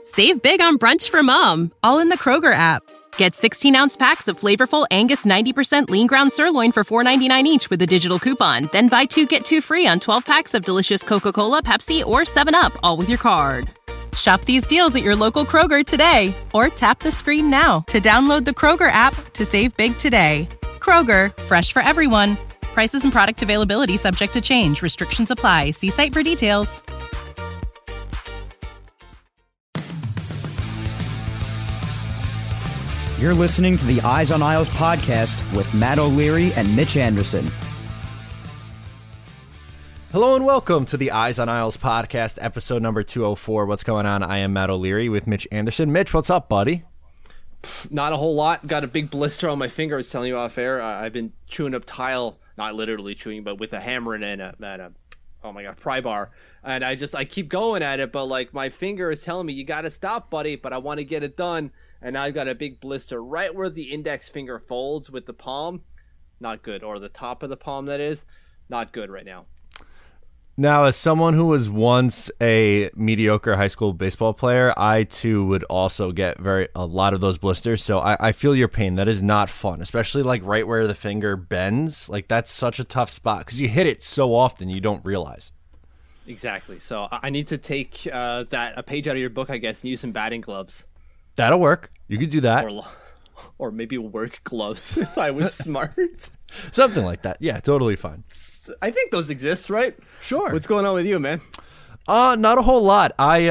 Save big on brunch for mom, all in the Kroger app. Get 16-ounce packs of flavorful Angus 90% lean ground sirloin for $4.99 each with a digital coupon. Then buy 2, get 2 free on 12 packs of delicious Coca-Cola, Pepsi, or 7-Up, all with your card. Shop these deals at your local Kroger today, or tap the screen now to download the Kroger app to save big today. Kroger, fresh for everyone. Prices and product availability subject to change. Restrictions apply. See site for details. You're listening to the Eyes on Isles podcast with Matt O'Leary and Mitch Anderson. Hello and welcome to the Eyes on Isles podcast, episode number 204. What's going on? I am Matt O'Leary with Mitch Anderson. Mitch, what's up, buddy? Not a whole lot. Got a big blister on my finger. I was telling you off air. I've been chewing up tile, not literally chewing, but with a hammer and a pry bar. And I keep going at it, but like my finger is telling me, you got to stop, buddy, but I want to get it done. And now I've got a big blister right where the index finger folds with the palm. Not good. Or the top of the palm, that is. Not good right now. Now, as someone who was once a mediocre high school baseball player, I too would also get a lot of those blisters. So I feel your pain. That is not fun, especially like right where the finger bends. Like that's such a tough spot because you hit it so often you don't realize. Exactly. So I need to take a page out of your book, I guess, and use some batting gloves. That'll work. You could do that. Or maybe work gloves if I was smart. Something like that. Yeah, totally fine. I think those exist, right? Sure. What's going on with you, man? Not a whole lot. I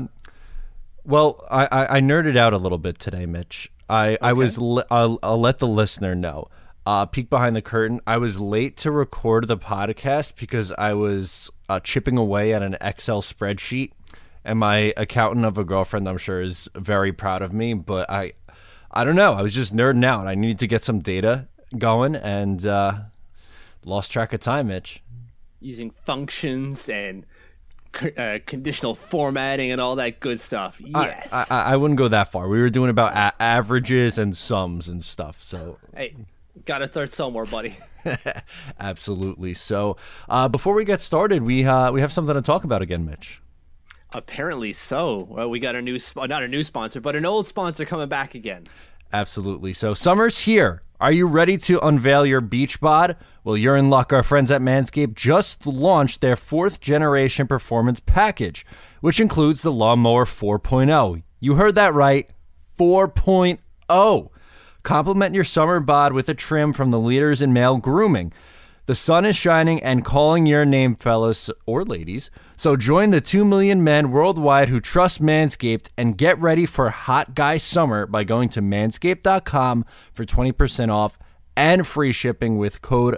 nerded out a little bit today, Mitch. I'll let the listener know. Peek behind the curtain. I was late to record the podcast because I was chipping away at an Excel spreadsheet. And my accountant of a girlfriend, I'm sure, is very proud of me. But I don't know. I was just nerding out. I needed to get some data going and lost track of time, Mitch. Using functions and conditional formatting and all that good stuff. Yes. I wouldn't go that far. We were doing about averages and sums and stuff. So hey, gotta start somewhere, buddy. Absolutely. So before we get started, we have something to talk about again, Mitch. Apparently so. Well, we got not a new sponsor, but an old sponsor coming back again. Absolutely. So summer's here. Are you ready to unveil your beach bod? Well, you're in luck. Our friends at Manscaped just launched their 4th generation performance package, which includes the Lawnmower 4.0. You heard that right. 4.0. Complement your summer bod with a trim from the leaders in male grooming. The sun is shining and calling your name, fellas or ladies. So join the 2 million men worldwide who trust Manscaped and get ready for hot guy summer by going to manscaped.com for 20% off and free shipping with code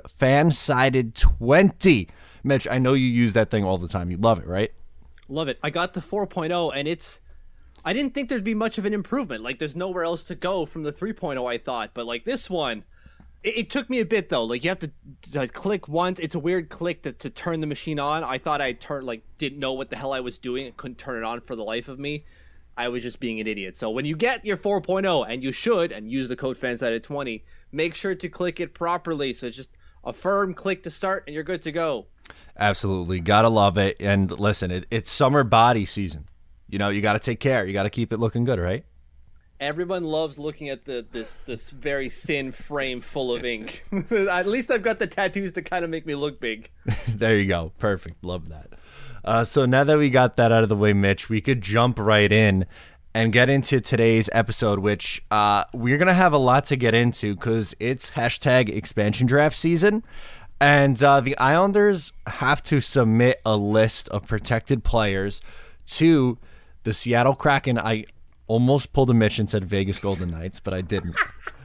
FANSIDED20. Mitch, I know you use that thing all the time. You love it, right? Love it. I got the 4.0 and I didn't think there'd be much of an improvement. Like there's nowhere else to go from the 3.0, I thought. But like this one, it took me a bit though. Like you have to click once. It's a weird click to turn the machine on. I thought didn't know what the hell I was doing. I couldn't turn it on for the life of me. I was just being an idiot. So when you get your 4.0, and you should, and use the code FANSIDED20, make sure to click it properly. So it's just a firm click to start, and you're good to go. Absolutely. Gotta love it. And listen, it's summer body season. You know, you got to take care. You got to keep it looking good, right? Everyone loves looking at this very thin frame full of ink. At least I've got the tattoos to kind of make me look big. There you go. Perfect. Love that. So now that we got that out of the way, Mitch, we could jump right in and get into today's episode, which we're going to have a lot to get into because it's hashtag expansion draft season. And the Islanders have to submit a list of protected players to the Seattle Kraken. I almost pulled a Mitch and said Vegas Golden Knights, but I didn't.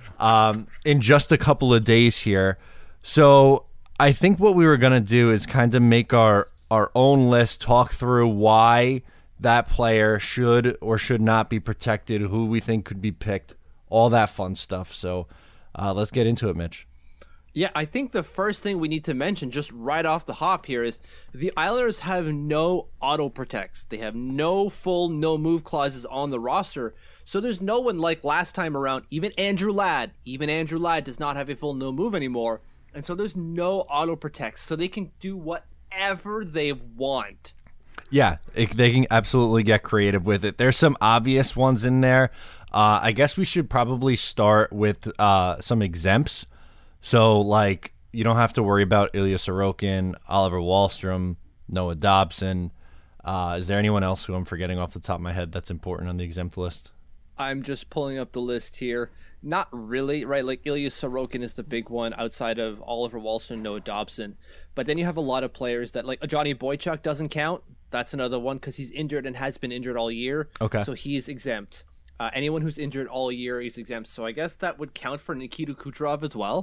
In just a couple of days here. So I think what we were going to do is kind of make our own list, talk through why that player should or should not be protected, who we think could be picked, all that fun stuff. So let's get into it, Mitch. Yeah, I think the first thing we need to mention just right off the hop here is the Islanders have no auto protects. They have no full no move clauses on the roster. So there's no one like last time around, even Andrew Ladd. Even Andrew Ladd does not have a full no move anymore. And so there's no auto protects. So they can do whatever they want. Yeah, they can absolutely get creative with it. There's some obvious ones in there. I guess we should probably start with some exempts. So, like, you don't have to worry about Ilya Sorokin, Oliver Wahlstrom, Noah Dobson. Is there anyone else who I'm forgetting off the top of my head that's important on the exempt list? I'm just pulling up the list here. Not really, right? Like Ilya Sorokin is the big one outside of Oliver Wahlstrom, Noah Dobson. But then you have a lot of players that, like Johnny Boychuk doesn't count. That's another one because he's injured and has been injured all year. Okay. So he's exempt. Anyone who's injured all year is exempt. So I guess that would count for Nikita Kucherov as well.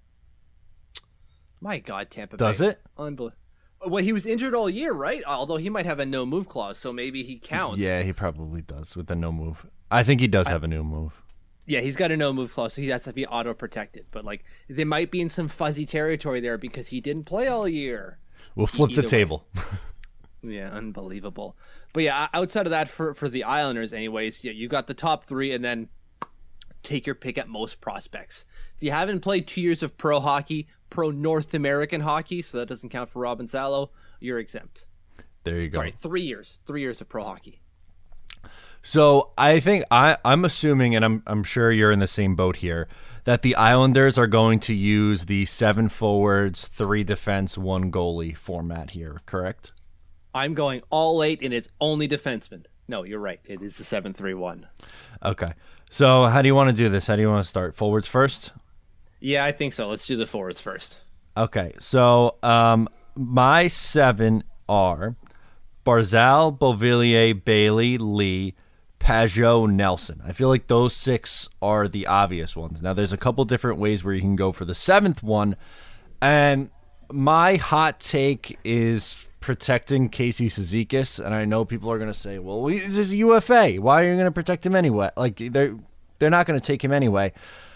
My God, Tampa Bay. Does it? Unbelievable. Well, he was injured all year, right? Although he might have a no-move clause, so maybe he counts. Yeah, he probably does with the no move. I think he does have a no move. Yeah, he's got a no-move clause, so he has to be auto-protected. But, like, they might be in some fuzzy territory there because he didn't play all year. We'll flip the table. Yeah, unbelievable. But, yeah, outside of that, for the Islanders anyways, yeah, you got the top three, and then take your pick at most prospects. If you haven't played 2 years of pro hockey, pro North American hockey, so that doesn't count for Robin Salo, you're exempt. There you go. Sorry, 3 years. 3 years of pro hockey. So I think I'm assuming, and I'm sure you're in the same boat here, that the Islanders are going to use the 7 forwards, 3 defense, 1 goalie format here, correct? I'm going all 8, and it's only defensemen. No, you're right. It is the 7-3-1. Okay. So how do you want to do this? How do you want to start? Forwards first? Yeah, I think so. Let's do the forwards first. Okay. So my 7 are Barzal, Beauvillier, Bailey, Lee, Pajot, Nelson. I feel like those 6 are the obvious ones. Now, there's a couple different ways where you can go for the 7th one, and my hot take is protecting Casey Cizikas, and I know people are going to say, well, he's a UFA. Why are you going to protect him anyway? Like, they're not going to take him anyway.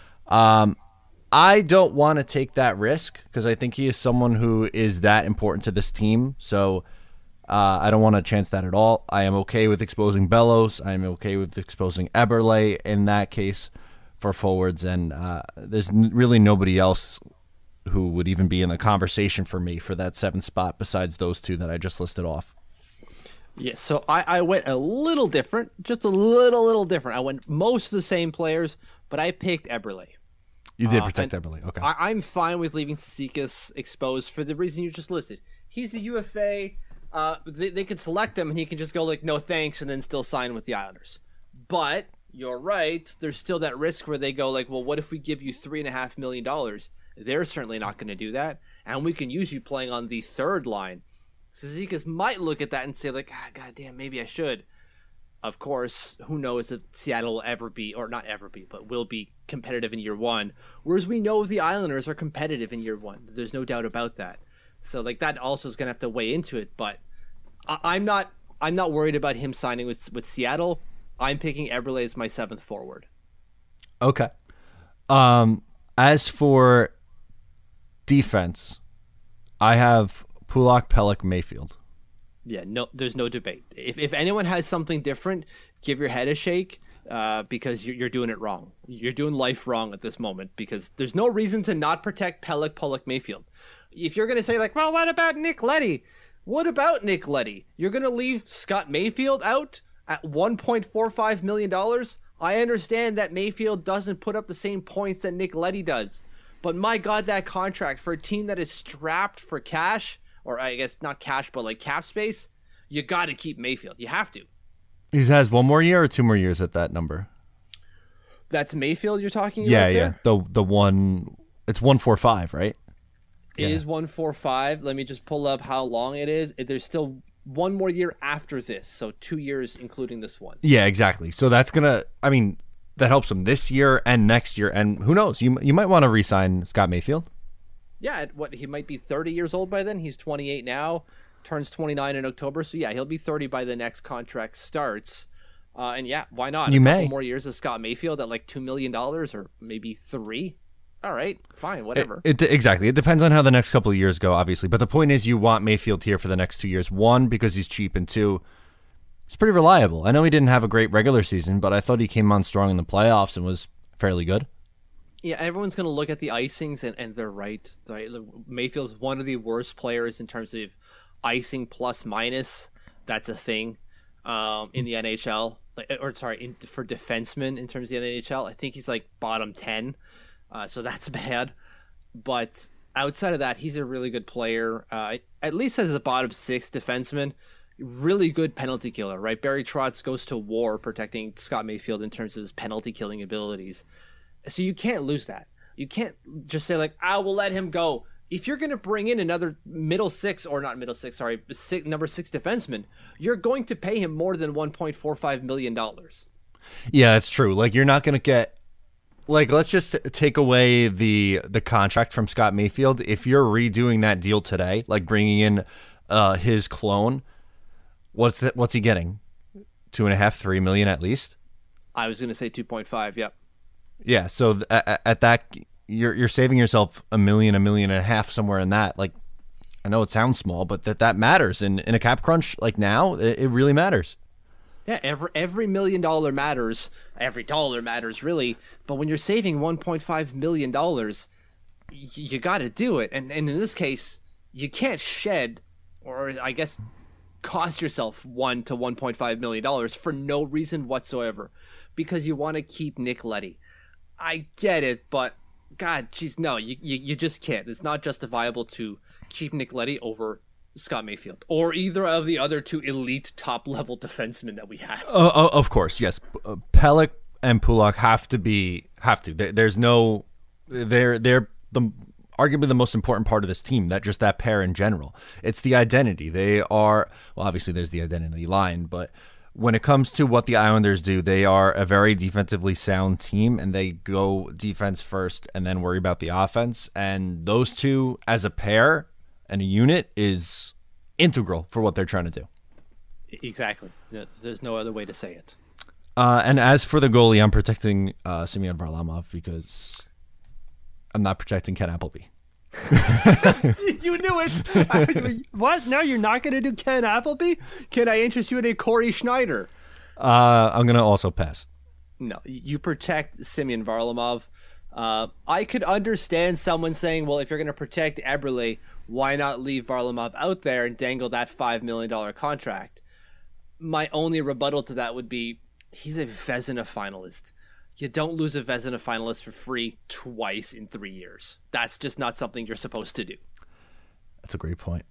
I don't want to take that risk because I think he is someone who is that important to this team, so I don't want to chance that at all. I am okay with exposing Bellows. I am okay with exposing Eberle in that case for forwards, and there's really nobody else who would even be in the conversation for me for that 7th spot besides those 2 that I just listed off. Yeah, so I went a little different, just a little different. I went most of the same players, but I picked Eberle. You did protect Eberle, okay. I'm fine with leaving Cizikas exposed for the reason you just listed. He's a UFA. They could select him, and he can just go like, no thanks, and then still sign with the Islanders. But you're right. There's still that risk where they go like, well, what if we give you $3.5 million? They're certainly not going to do that, and we can use you playing on the 3rd line. Cizikas might look at that and say like, goddamn, maybe I should. Of course, who knows if Seattle will ever be, or not ever be, but will be competitive in year 1. Whereas we know the Islanders are competitive in year 1. There's no doubt about that. So like that also is going to have to weigh into it. But I'm not worried about him signing with Seattle. I'm picking Eberle as my 7th forward. Okay. As for defense, I have Pulock, Pelech, Mayfield. Yeah, no, there's no debate. If anyone has something different, give your head a shake because you're doing it wrong. You're doing life wrong at this moment because there's no reason to not protect Pelech, Pulock, Mayfield. If you're going to say like, well, what about Nick Leddy? What about Nick Leddy? You're going to leave Scott Mayfield out at $1.45 million? I understand that Mayfield doesn't put up the same points that Nick Leddy does. But my God, that contract for a team that is strapped for cash, or I guess not cash, but like cap space, you got to keep Mayfield. You have to. He has 1 more year or 2 more years at that number? That's Mayfield you're talking about yeah. there? The one, it's 145, right? It is 145. Let me just pull up how long it is. There's still 1 more year after this, so 2 years including this one. Yeah, exactly. So that's gonna, I mean, that helps him this year and next year, and who knows? You might want to re-sign Scott Mayfield. Yeah, he might be 30 years old by then. He's 28 now, turns 29 in October. So yeah, he'll be 30 by the next contract starts. And yeah, why not? You a may. couple more years of Scott Mayfield at like $2 million or maybe 3. All right, fine, whatever. Exactly. It depends on how the next couple of years go, obviously. But the point is you want Mayfield here for the next 2 years. 1, because he's cheap, and 2, he's pretty reliable. I know he didn't have a great regular season, but I thought he came on strong in the playoffs and was fairly good. Yeah, everyone's going to look at the icings, and they're right. Mayfield's one of the worst players in terms of icing plus minus. that's a thing in the NHL. For defensemen in terms of the NHL. I think he's like bottom 10, so that's bad. But outside of that, he's a really good player, at least as a bottom 6 defenseman. Really good penalty killer, right? Barry Trotz goes to war protecting Scott Mayfield in terms of his penalty killing abilities. So you can't lose that. You can't just say like, we'll let him go. If you're going to bring in another number 6 defenseman, you're going to pay him more than $1.45 million. Yeah, it's true. Like, you're not going to get, like, let's just take away the contract from Scott Mayfield. If you're redoing that deal today, like bringing in his clone, what's he getting? 2.5, $3 million at least? I was going to say 2.5. Yep. Yeah. So at that, you're saving yourself $1 million, $1.5 million somewhere in that. Like, I know it sounds small, but that matters in a cap crunch like now. It really matters. Yeah, every $1 million matters. Every dollar matters, really. But when you're saving $1.5 million, you got to do it. And in this case, you can't shed, or I guess cost yourself $1 to $1.5 million for no reason whatsoever, because you want to keep Nick Leddy. I get it, but God, geez, no, you just can't. It's not justifiable to keep Nick Leddy over Scott Mayfield or either of the other 2 elite top-level defensemen that we have. Of course, yes. Pelech and Pulock have to. There's no. They're arguably the most important part of this team. That pair in general. It's the identity. They are. Well, obviously, there's the identity line, but when it comes to what the Islanders do, they are a very defensively sound team, and they go defense first and then worry about the offense. And those two, as a pair and a unit, is integral for what they're trying to do. Exactly. There's no other way to say it. And as for the goalie, I'm protecting Semyon Varlamov because I'm not protecting Ken Appleby. You knew it. What? No, you're not going to do Ken Appleby? Can I interest you in a Corey Schneider? I'm going to also pass. No, you protect Semyon Varlamov. I could understand someone saying, well, if you're going to protect Eberle, why not leave Varlamov out there and dangle that $5 million contract? My only rebuttal to that would be, he's a Vezina finalist. You don't lose a Vezina finalist for free twice in 3 years. That's just not something you're supposed to do. That's a great point.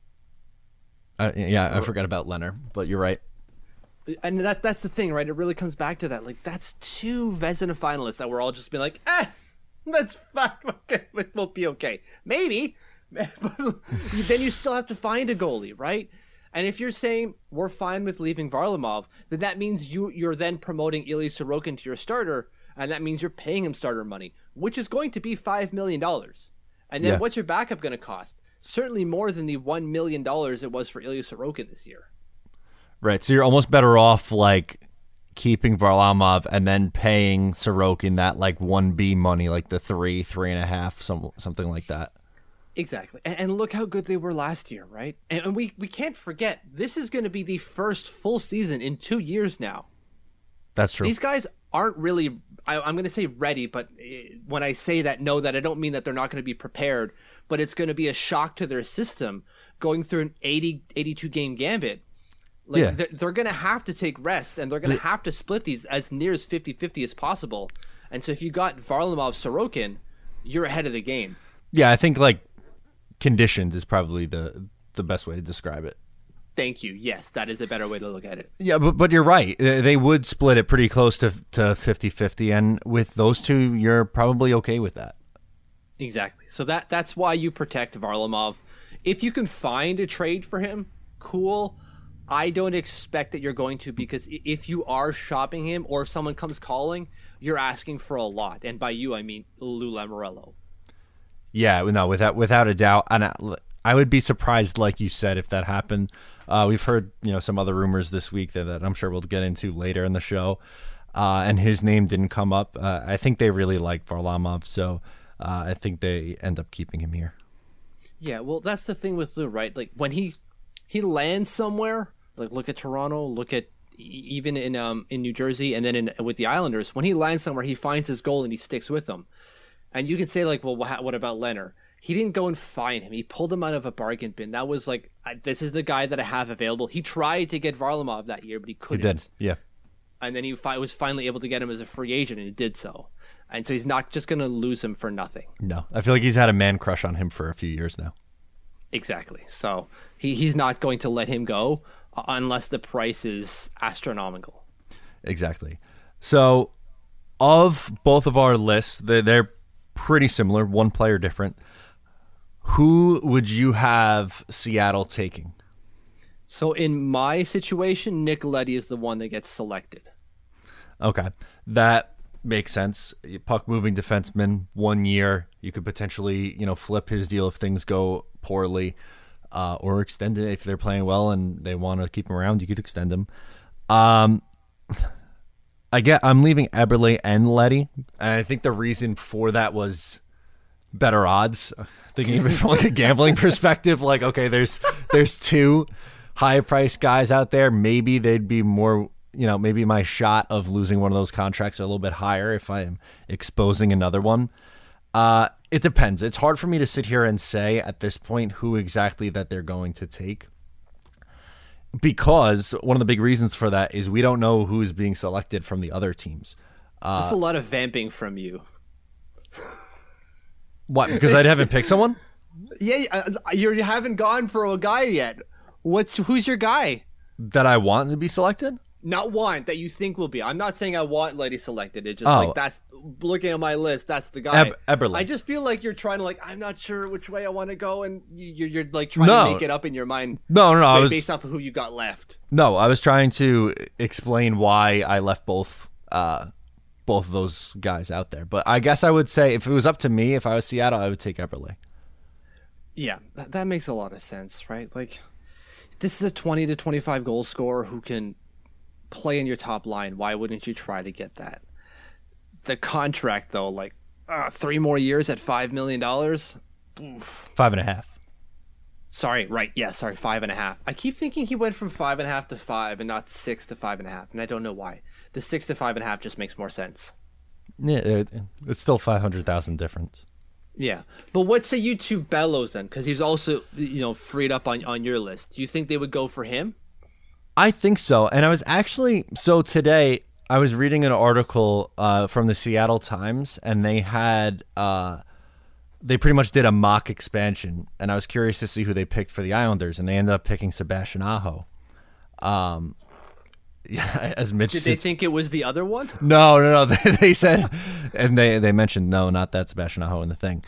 I forgot about Leonard, but you're right. And that's the thing, right? It really comes back to that. Like, that's 2 Vezina finalists that we're all just being like, that's fine. Okay, we'll be okay. Maybe. But then you still have to find a goalie, right? And if you're saying we're fine with leaving Varlamov, then that means you're then promoting Ilya Sorokin to your starter, and that means you're paying him starter money, which is going to be $5 million. And then what's your backup going to cost? Certainly more than the $1 million it was for Ilya Sorokin this year. Right, so you're almost better off like keeping Varlamov and then paying Sorokin that like 1B money, like the 3.5, something like that. Exactly. And look how good they were last year, right? And we can't forget, this is going to be the first full season in 2 years now. That's true. These guys aren't really, I'm going to say ready, but when I say that, know that I don't mean that they're not going to be prepared, but it's going to be a shock to their system going through an 82 game gambit. Like, they're going to have to take rest, and they're going to have to split these as near as 50-50 as possible. And so if you got Varlamov, Sorokin, you're ahead of the game. Yeah, I think like conditioned is probably the best way to describe it. Thank you. Yes, that is a better way to look at it. Yeah, but you're right. They would split it pretty close to 50-50, and with those two, you're probably okay with that. Exactly. So that's why you protect Varlamov. If you can find a trade for him, cool. I don't expect that you're going to, because if you are shopping him or if someone comes calling, you're asking for a lot. And by you, I mean Lou Lamoriello. Yeah, no, without a doubt. And I would be surprised, like you said, if that happened. We've heard, some other rumors this week that I'm sure we'll get into later in the show, and his name didn't come up. I think they really like Varlamov, so I think they end up keeping him here. Yeah, well, that's the thing with Lou, right? Like when he lands somewhere, like look at Toronto, look at even in New Jersey, and then with the Islanders, when he lands somewhere, he finds his goal and he sticks with them. And you can say like, well, what about Leonard? He didn't go and find him. He pulled him out of a bargain bin. That was like, this is the guy that I have available. He tried to get Varlamov that year, but he couldn't. He did, yeah. And then he was finally able to get him as a free agent, and he did so. And so he's not just going to lose him for nothing. No, I feel like he's had a man crush on him for a few years now. Exactly. So he's not going to let him go unless the price is astronomical. Exactly. So of both of our lists, they're pretty similar, one player different. Who would you have Seattle taking? So in my situation, Nick Leddy is the one that gets selected. Okay. That makes sense. Puck moving defenseman, 1 year. You could potentially, flip his deal if things go poorly, or extend it if they're playing well and they want to keep him around. You could extend him. I'm leaving Eberle and Leddy, and I think the reason for that was better odds. Thinking even from like a gambling perspective, like, okay, there's two high priced guys out there. Maybe they'd be more, maybe my shot of losing one of those contracts are a little bit higher if I am exposing another one. It depends. It's hard for me to sit here and say at this point who exactly that they're going to take, because one of the big reasons for that is we don't know who is being selected from the other teams. That's a lot of vamping from you. What? Because I haven't picked someone? Yeah, you haven't gone for a guy yet. Who's your guy? That I want to be selected? Not want, that you think will be. I'm not saying I want Leddy selected. It's just like, that's, looking at my list, that's the guy. Eberle. I just feel like you're trying to, like, I'm not sure which way I want to go, and you're like trying to make it up in your mind. No. Based off of who you got left. No, I was trying to explain why I left both of those guys out there. But I guess I would say if it was up to me, if I was Seattle, I would take Eberle. Yeah, that makes a lot of sense, right? Like, this is a 20 to 25 goal scorer who can play in your top line. Why wouldn't you try to get that? The contract, though, like 3 more years at $5 million. Oof. 5.5. Sorry, right? Yeah, sorry, 5.5. I keep thinking he went from 5.5 to 5 and not 6 to 5.5, and I don't know why. The 6 to 5.5 just makes more sense. Yeah, it's still 500,000 difference. Yeah, but what say you to Bellows then? Because he's also freed up on your list. Do you think they would go for him? I think so. And I was today I was reading an article from the Seattle Times, and they had they pretty much did a mock expansion, and I was curious to see who they picked for the Islanders, and they ended up picking Sebastian Aho. As Mitch did they think it was the other one? No. They said, and they mentioned no, not that Sebastian Aho in the thing.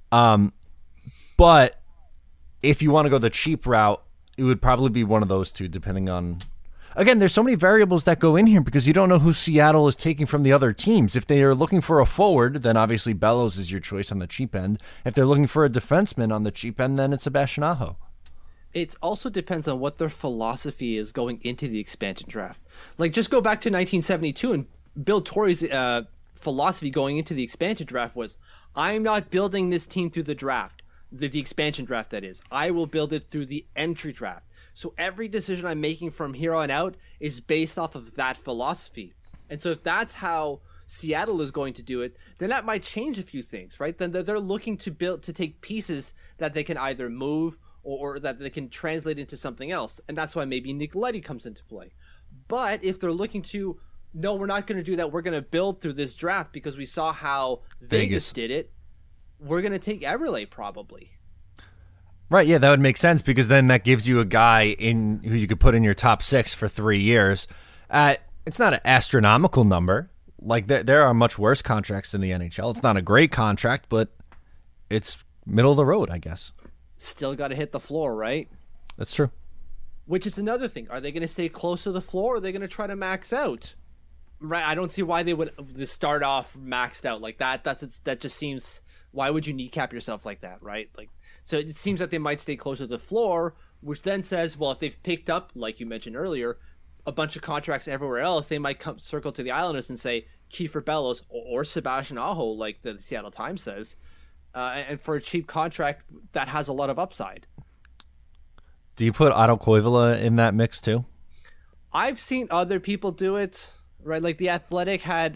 But if you want to go the cheap route, it would probably be one of those two, depending on. Again, there's so many variables that go in here because you don't know who Seattle is taking from the other teams. If they are looking for a forward, then obviously Bellows is your choice on the cheap end. If they're looking for a defenseman on the cheap end, then it's Sebastian Aho. It also depends on what their philosophy is going into the expansion draft. Like, just go back to 1972, and Bill Torrey's philosophy going into the expansion draft was, I'm not building this team through the draft, the expansion draft, that is. I will build it through the entry draft. So every decision I'm making from here on out is based off of that philosophy. And so if that's how Seattle is going to do it, then that might change a few things, right? Then they're looking to take pieces that they can either move or that they can translate into something else. And that's why maybe Nick Leddy comes into play. But if they're looking to, no, we're not going to do that, we're going to build through this draft because we saw how Vegas did it, we're going to take Eberle probably. Right, yeah, that would make sense because then that gives you a guy in who you could put in your top 6 for 3 years. It's not an astronomical number. Like, there are much worse contracts in the NHL. It's not a great contract, but it's middle of the road, I guess. Still got to hit the floor, right? That's true. Which is another thing. Are they going to stay close to the floor, or are they going to try to max out? Right, I don't see why they would start off maxed out like that. That just seems, why would you kneecap yourself like that, right? Like, so it seems that they might stay closer to the floor, which then says, well, if they've picked up, like you mentioned earlier, a bunch of contracts everywhere else, they might circle to the Islanders and say Kiefer Bellows or Sebastian Aho, like the Seattle Times says, and for a cheap contract that has a lot of upside. Do you put Otto Koivula in that mix too? I've seen other people do it, right? Like The Athletic had,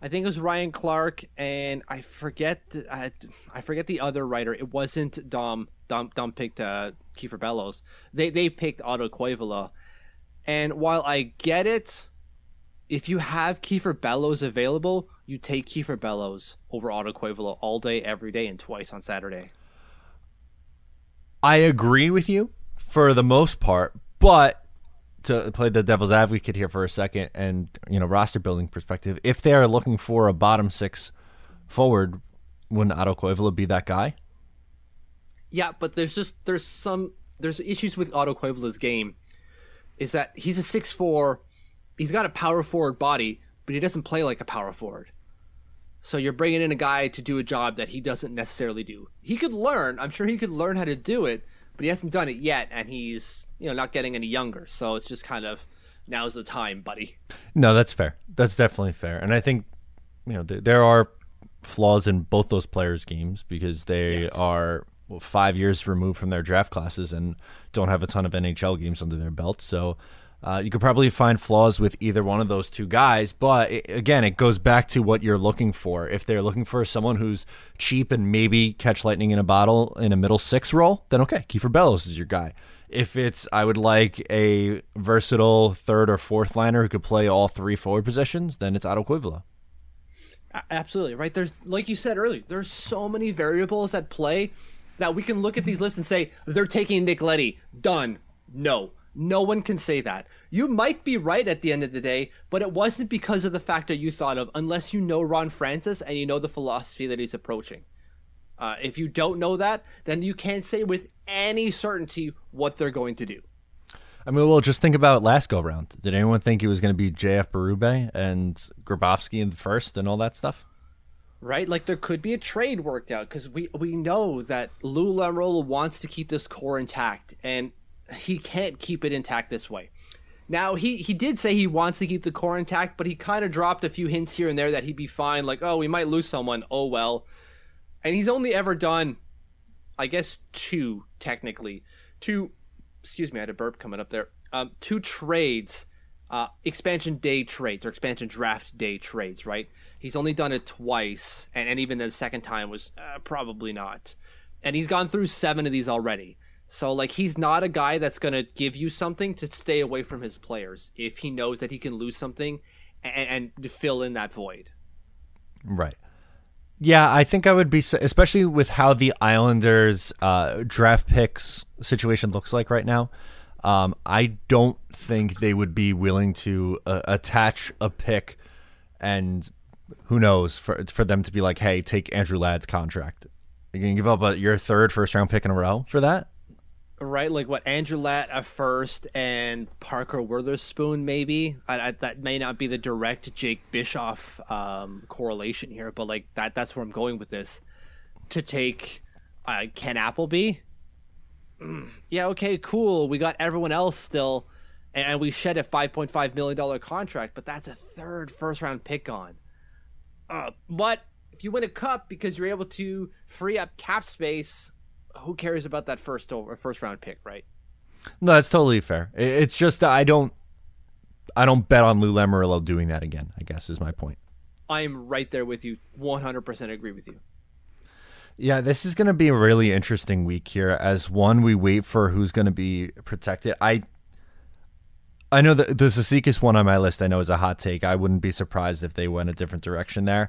I think it was Ryan Clark, and I forget the other writer. It wasn't Dom. Dom picked Kiefer Bellows. They picked Otto Koivula. And while I get it, if you have Kiefer Bellows available, you take Kiefer Bellows over Otto Koivula all day, every day, and twice on Saturday. I agree with you for the most part, but to play the devil's advocate here for a second and, roster building perspective, if they are looking for a bottom six forward, wouldn't Otto Koivula be that guy? Yeah, but there's issues with Otto Koivula's game. Is that he's a 6'4", he's got a power forward body, but he doesn't play like a power forward. So you're bringing in a guy to do a job that he doesn't necessarily do. He could learn. I'm sure he could learn how to do it, but he hasn't done it yet, and he's not getting any younger. So it's just kind of, now's the time, buddy. No, that's fair. That's definitely fair. And I think there are flaws in both those players' games because they are 5 years removed from their draft classes and don't have a ton of NHL games under their belt. So you could probably find flaws with either one of those two guys. But again, it goes back to what you're looking for. If they're looking for someone who's cheap and maybe catch lightning in a bottle in a middle six role, then okay, Kiefer Bellows is your guy. If it's, I would like a versatile third or fourth liner who could play all three forward positions, then it's Otto Koivula. Absolutely, right? There's, like you said earlier, there's so many variables at play that we can look at these lists and say, they're taking Nick Leddy. Done. No one can say that. You might be right at the end of the day, but it wasn't because of the factor you thought of, unless you know Ron Francis and you know the philosophy that he's approaching. If you don't know that, then you can't say with any certainty what they're going to do. I mean, well, just think about last go-round. Did anyone think it was going to be J.F. Berube and Grabowski in the first and all that stuff? Right? Like, there could be a trade worked out because we know that Lou Lamoriello wants to keep this core intact, and he can't keep it intact this way. Now, he did say he wants to keep the core intact, but he kind of dropped a few hints here and there that he'd be fine. Like, oh, we might lose someone. Oh, well. And he's only ever done, I guess, two, technically. Excuse me, I had a burp coming up there. 2 trades, expansion day trades or expansion draft day trades, right? He's only done it twice, and even the second time was probably not. And he's gone through 7 of these already. So, like, he's not a guy that's going to give you something to stay away from his players if he knows that he can lose something and to fill in that void. Right. Yeah, I think I would be, especially with how the Islanders' draft picks situation looks like right now. I don't think they would be willing to attach a pick and who knows for them to be like, hey, take Andrew Ladd's contract. You're going to give up your third first-round pick in a row for that? Right, like what, Andrew Ladd a first and Parker Witherspoon maybe. That may not be the direct Jake Bischoff correlation here, but like that's where I'm going with this. To take Ken Appleby, yeah, okay, cool. We got everyone else still, and we shed a $5.5 million contract, but that's a third first-round pick on. But if you win a cup because you're able to free up cap space, who cares about that first round pick, right? No, that's totally fair. It's just I don't bet on Lou Lamoriello doing that again, I guess is my point. I'm right there with you. 100% agree with you. Yeah, this is going to be a really interesting week here as we wait for who's going to be protected. I know that the Cizikas one on my list I know is a hot take. I wouldn't be surprised if they went a different direction there.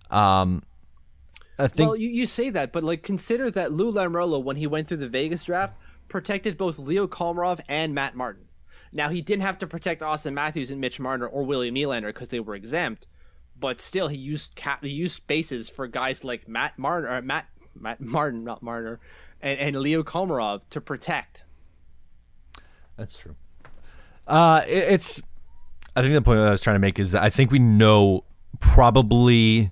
I think, well, you say that, but like consider that Lou Lamoriello, when he went through the Vegas draft, protected both Leo Komarov and Matt Martin. Now, he didn't have to protect Austin Matthews and Mitch Marner or William Nylander because they were exempt, but still, he used spaces for guys like Matt Martin, not Marner, and Leo Komarov to protect. That's true. I think the point that I was trying to make is that I think we know probably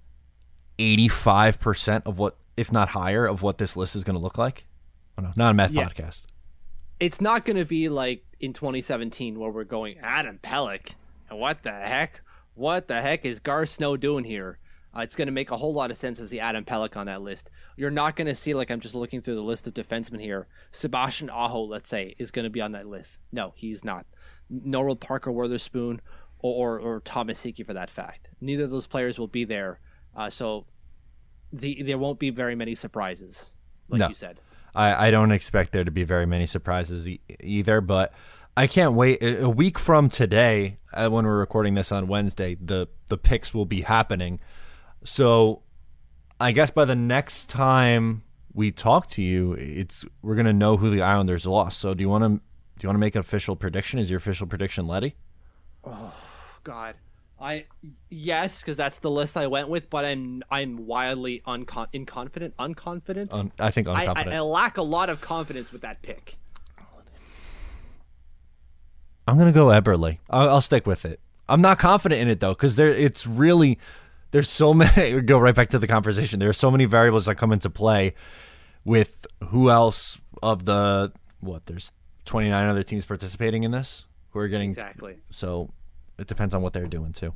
85% of what, if not higher, of what this list is going to look like. Oh, no, not a math podcast. It's not going to be like in 2017 where we're going, Adam Pelech, and what the heck? What the heck is Gar Snow doing here? It's going to make a whole lot of sense as the Adam Pelech on that list. You're not going to see, like, I'm just looking through the list of defensemen here. Sebastian Aho, let's say, is going to be on that list. No, he's not. Nor will Parker Witherspoon or Thomas Hickey for that fact. Neither of those players will be there, so there won't be very many surprises, like you said. I don't expect there to be very many surprises either, but I can't wait. A week from today, when we're recording this on Wednesday, the picks will be happening. So I guess by the next time we talk to you, we're gonna know who the Islanders lost. So do you want to make an official prediction? Is your official prediction Leddy? Oh God, yes, because that's the list I went with. But I'm wildly unconfident. I think unconfident. I lack a lot of confidence with that pick. I'm gonna go Eberle. I'll stick with it. I'm not confident in it though, because there's so many. We go right back to the conversation. There are so many variables that come into play with who else of the there's 29 other teams participating in this who are getting exactly. So it depends on what they're doing too.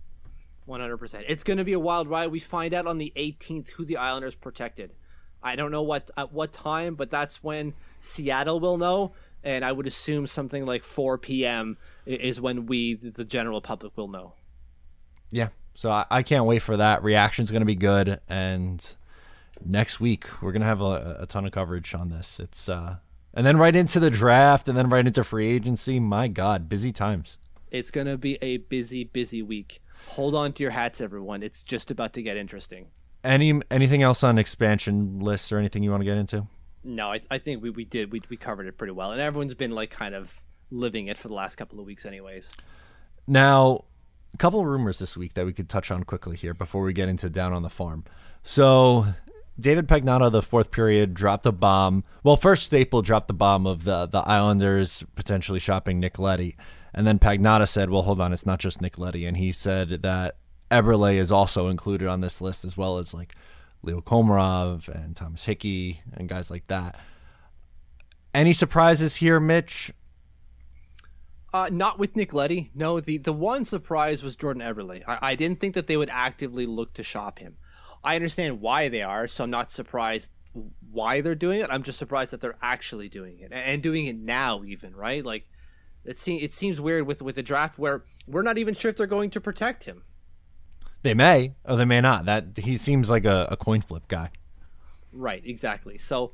100%. It's going to be a wild ride. We find out on the 18th who the Islanders protected. I don't know at what time, but that's when Seattle will know. And I would assume something like 4 p.m. is when the general public, will know. Yeah. So I can't wait for that. Reaction's going to be good. And next week, we're going to have a ton of coverage on this. And then right into the draft and then right into free agency. My God, busy times. It's going to be a busy, busy week. Hold on to your hats, everyone. It's just about to get interesting. Anything else on expansion lists or anything you want to get into? No, I think we did. We covered it pretty well. And everyone's been like kind of living it for the last couple of weeks anyways. Now, a couple of rumors this week that we could touch on quickly here before we get into Down on the Farm. So David Pagnotta, the fourth period, dropped a bomb. Well, first Staple dropped the bomb of the Islanders potentially shopping Nick Leddy. And then Pagnotta said, well, hold on, it's not just Nick Leddy. And he said that Eberle is also included on this list, as well as like Leo Komarov and Thomas Hickey and guys like that. Any surprises here, Mitch? Not with Nick Leddy. No, the one surprise was Jordan Eberle. I didn't think that they would actively look to shop him. I understand why they are, so I'm not surprised why they're doing it. I'm just surprised that they're actually doing it and doing it now even, right? Like, it seems weird with the draft where we're not even sure if they're going to protect him. They may, or they may not. That he seems like a coin flip guy. Right, exactly. So,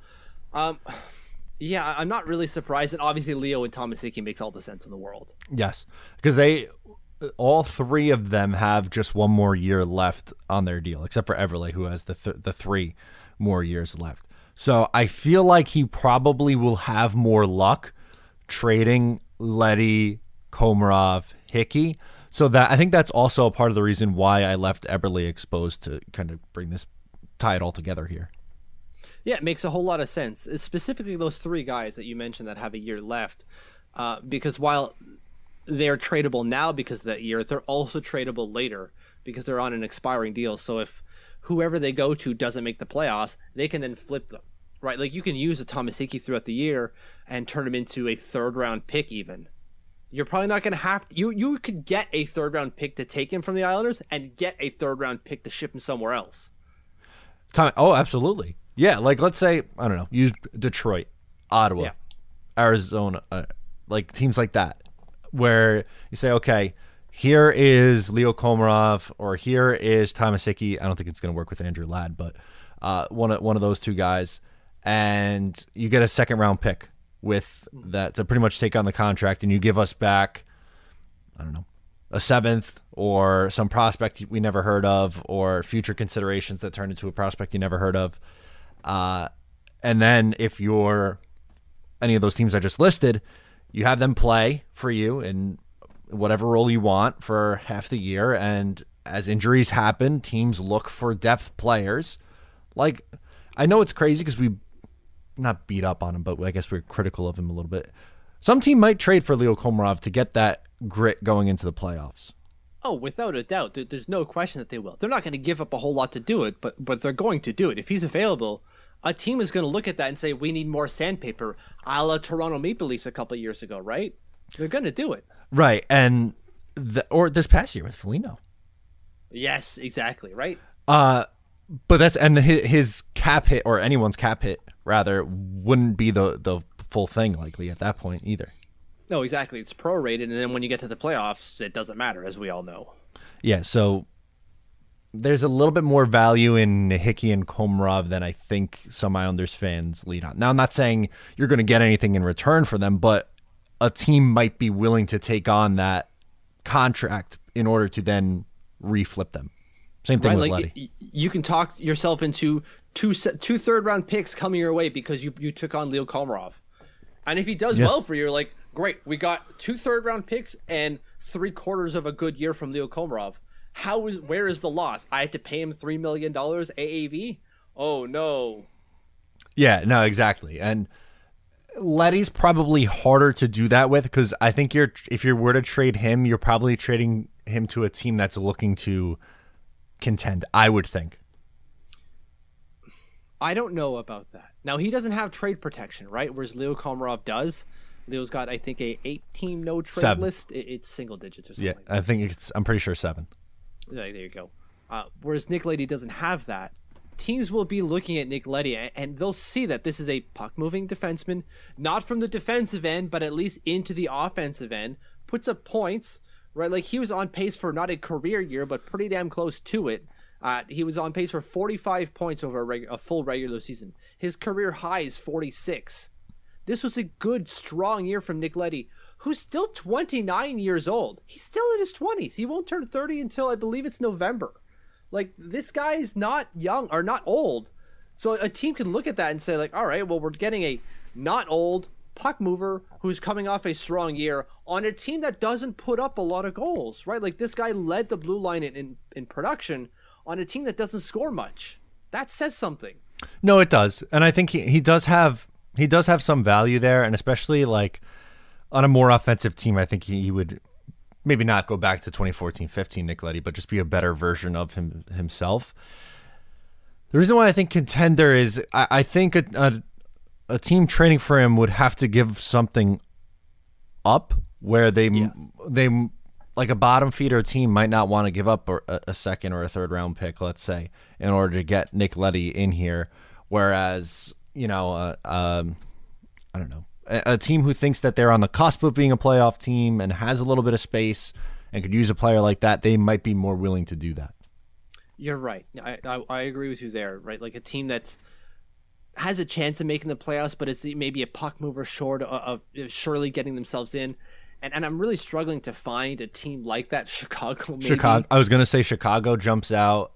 yeah, I'm not really surprised. And obviously Leo and Thomas Hickey makes all the sense in the world. Yes, because all three of them have just one more year left on their deal, except for Eberle, who has the 3 more years left. So I feel like he probably will have more luck trading Leddy, Komarov, Hickey. So that I think that's also a part of the reason why I left Eberle exposed to kind of tie it all together here. Yeah, it makes a whole lot of sense. Specifically those 3 guys that you mentioned that have a year left, because while they're tradable now because of that year, they're also tradable later because they're on an expiring deal. So if whoever they go to doesn't make the playoffs, they can then flip them, right? Like you can use a Thomas Hickey throughout the year and turn him into a 3rd-round pick even. You're probably not going to have to. You could get a 3rd-round pick to take him from the Islanders and get a 3rd-round pick to ship him somewhere else. Oh, absolutely. Yeah, like let's say, I don't know, use Detroit, Ottawa, Arizona, like teams like that, where you say, okay, here is Leo Komarov or here is Thomas Hickey. I don't think it's going to work with Andrew Ladd, but one of those 2 guys, and you get a 2nd-round pick with that to pretty much take on the contract, and you give us back, I don't know, a 7th or some prospect we never heard of or future considerations that turn into a prospect you never heard of. And then if you're any of those teams I just listed, you have them play for you in whatever role you want for half the year. And as injuries happen, teams look for depth players. Like, I know it's crazy because we not beat up on him, but I guess we're critical of him a little bit. Some team might trade for Leo Komarov to get that grit going into the playoffs. Oh, without a doubt. There's no question that they will. They're not going to give up a whole lot to do it, but they're going to do it. If he's available, a team is going to look at that and say, we need more sandpaper, a la Toronto Maple Leafs a couple of years ago, right? They're going to do it. Right, and or this past year with Foligno. Yes, exactly, right? But that's his cap hit, or anyone's cap hit rather, wouldn't be the full thing likely at that point either. No, exactly. It's prorated, and then when you get to the playoffs, it doesn't matter, as we all know. Yeah, so there's a little bit more value in Hickey and Komarov than I think some Islanders fans lead on. Now, I'm not saying you're going to get anything in return for them, but a team might be willing to take on that contract in order to then reflip them. Same thing with Leddy. You can talk yourself into two third-round picks coming your way because you took on Leo Komarov. And if he does well for you, you're like, great, we got 2 third-round picks and 3/4 of a good year from Leo Komarov. Where is the loss? I had to pay him $3 million AAV? Oh, no. Yeah, no, exactly. And Leddy's probably harder to do that with because I think if you were to trade him, you're probably trading him to a team that's looking to contend, I would think. I don't know about that. Now, he doesn't have trade protection, right? Whereas Leo Komarov does. Leo's got, I think, a 8-team no-trade list. It's single digits or something. Yeah, I think I'm pretty sure 7. There you go. Whereas Nick Leddy doesn't have that. Teams will be looking at Nick Leddy, and they'll see that this is a puck-moving defenseman, not from the defensive end, but at least into the offensive end, puts up points, right? Like, he was on pace for not a career year, but pretty damn close to it. He was on pace for 45 points over a full regular season. His career high is 46. This was a good, strong year from Nick Leddy, who's still 29 years old. He's still in his 20s. He won't turn 30 until, I believe, it's November. Like, this guy is not young or not old. So a team can look at that and say, like, all right, well, we're getting a not old puck mover who's coming off a strong year on a team that doesn't put up a lot of goals, right? Like, this guy led the blue line in production on a team that doesn't score much. That says something. No, it does. And I think he does have some value there, and especially like on a more offensive team, I think he would maybe not go back to 2014-15 Nick Leddy, but just be a better version of himself. The reason why I think contender is I think a team trading for him would have to give something up where they like a bottom feeder team might not want to give up a second or a third round pick, let's say, in order to get Nick Leddy in here. Whereas, I don't know, a team who thinks that they're on the cusp of being a playoff team and has a little bit of space and could use a player like that, they might be more willing to do that. You're right. I agree with you there, right? Like a team that has a chance of making the playoffs, but is maybe a puck mover short of surely getting themselves in. And I'm really struggling to find a team like that. Chicago, maybe. Chicago. I was going to say Chicago jumps out.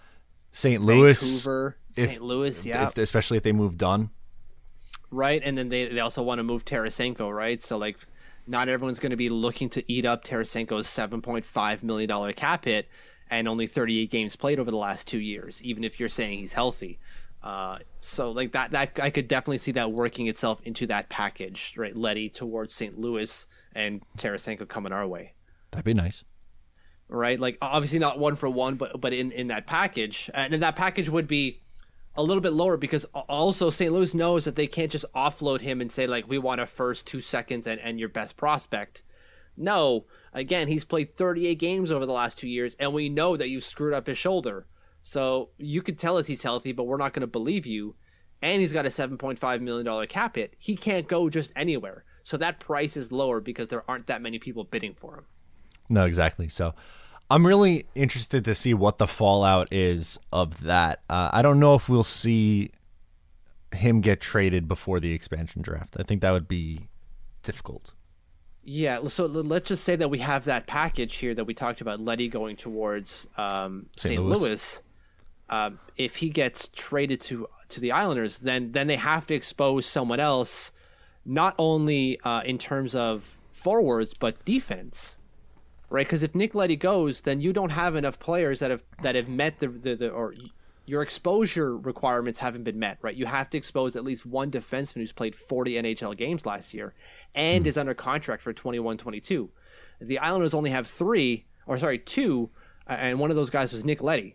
St. Louis. Vancouver. St. Louis, yeah. Especially if they move Dunn. Right, and then they also want to move Tarasenko, right? So, like, not everyone's going to be looking to eat up Tarasenko's $7.5 million cap hit and only 38 games played over the last 2 years, even if you're saying he's healthy. So, like, that I could definitely see that working itself into that package, right? Leddy towards St. Louis and Tarasenko coming our way. That'd be nice. Right? Like, obviously not one for one, but in that package. And that package would be a little bit lower because also St. Louis knows that they can't just offload him and say, like, we want a first, 2 seconds and your best prospect. No. Again, he's played 38 games over the last 2 years, and we know that you screwed up his shoulder. So you could tell us he's healthy, but we're not going to believe you. And he's got a $7.5 million cap hit. He can't go just anywhere. So that price is lower because there aren't that many people bidding for him. No, exactly. So I'm really interested to see what the fallout is of that. I don't know if we'll see him get traded before the expansion draft. I think that would be difficult. Yeah, so let's just say that we have that package here that we talked about, Leddy going towards St. Louis. If he gets traded to the Islanders, then they have to expose someone else, not only in terms of forwards, but defense. Right, because if Nick Leddy goes, then you don't have enough players that have met the or your exposure requirements haven't been met. Right, you have to expose at least one defenseman who's played 40 NHL games last year and is under contract for 21-22. The Islanders only have 2, and one of those guys was Nick Leddy.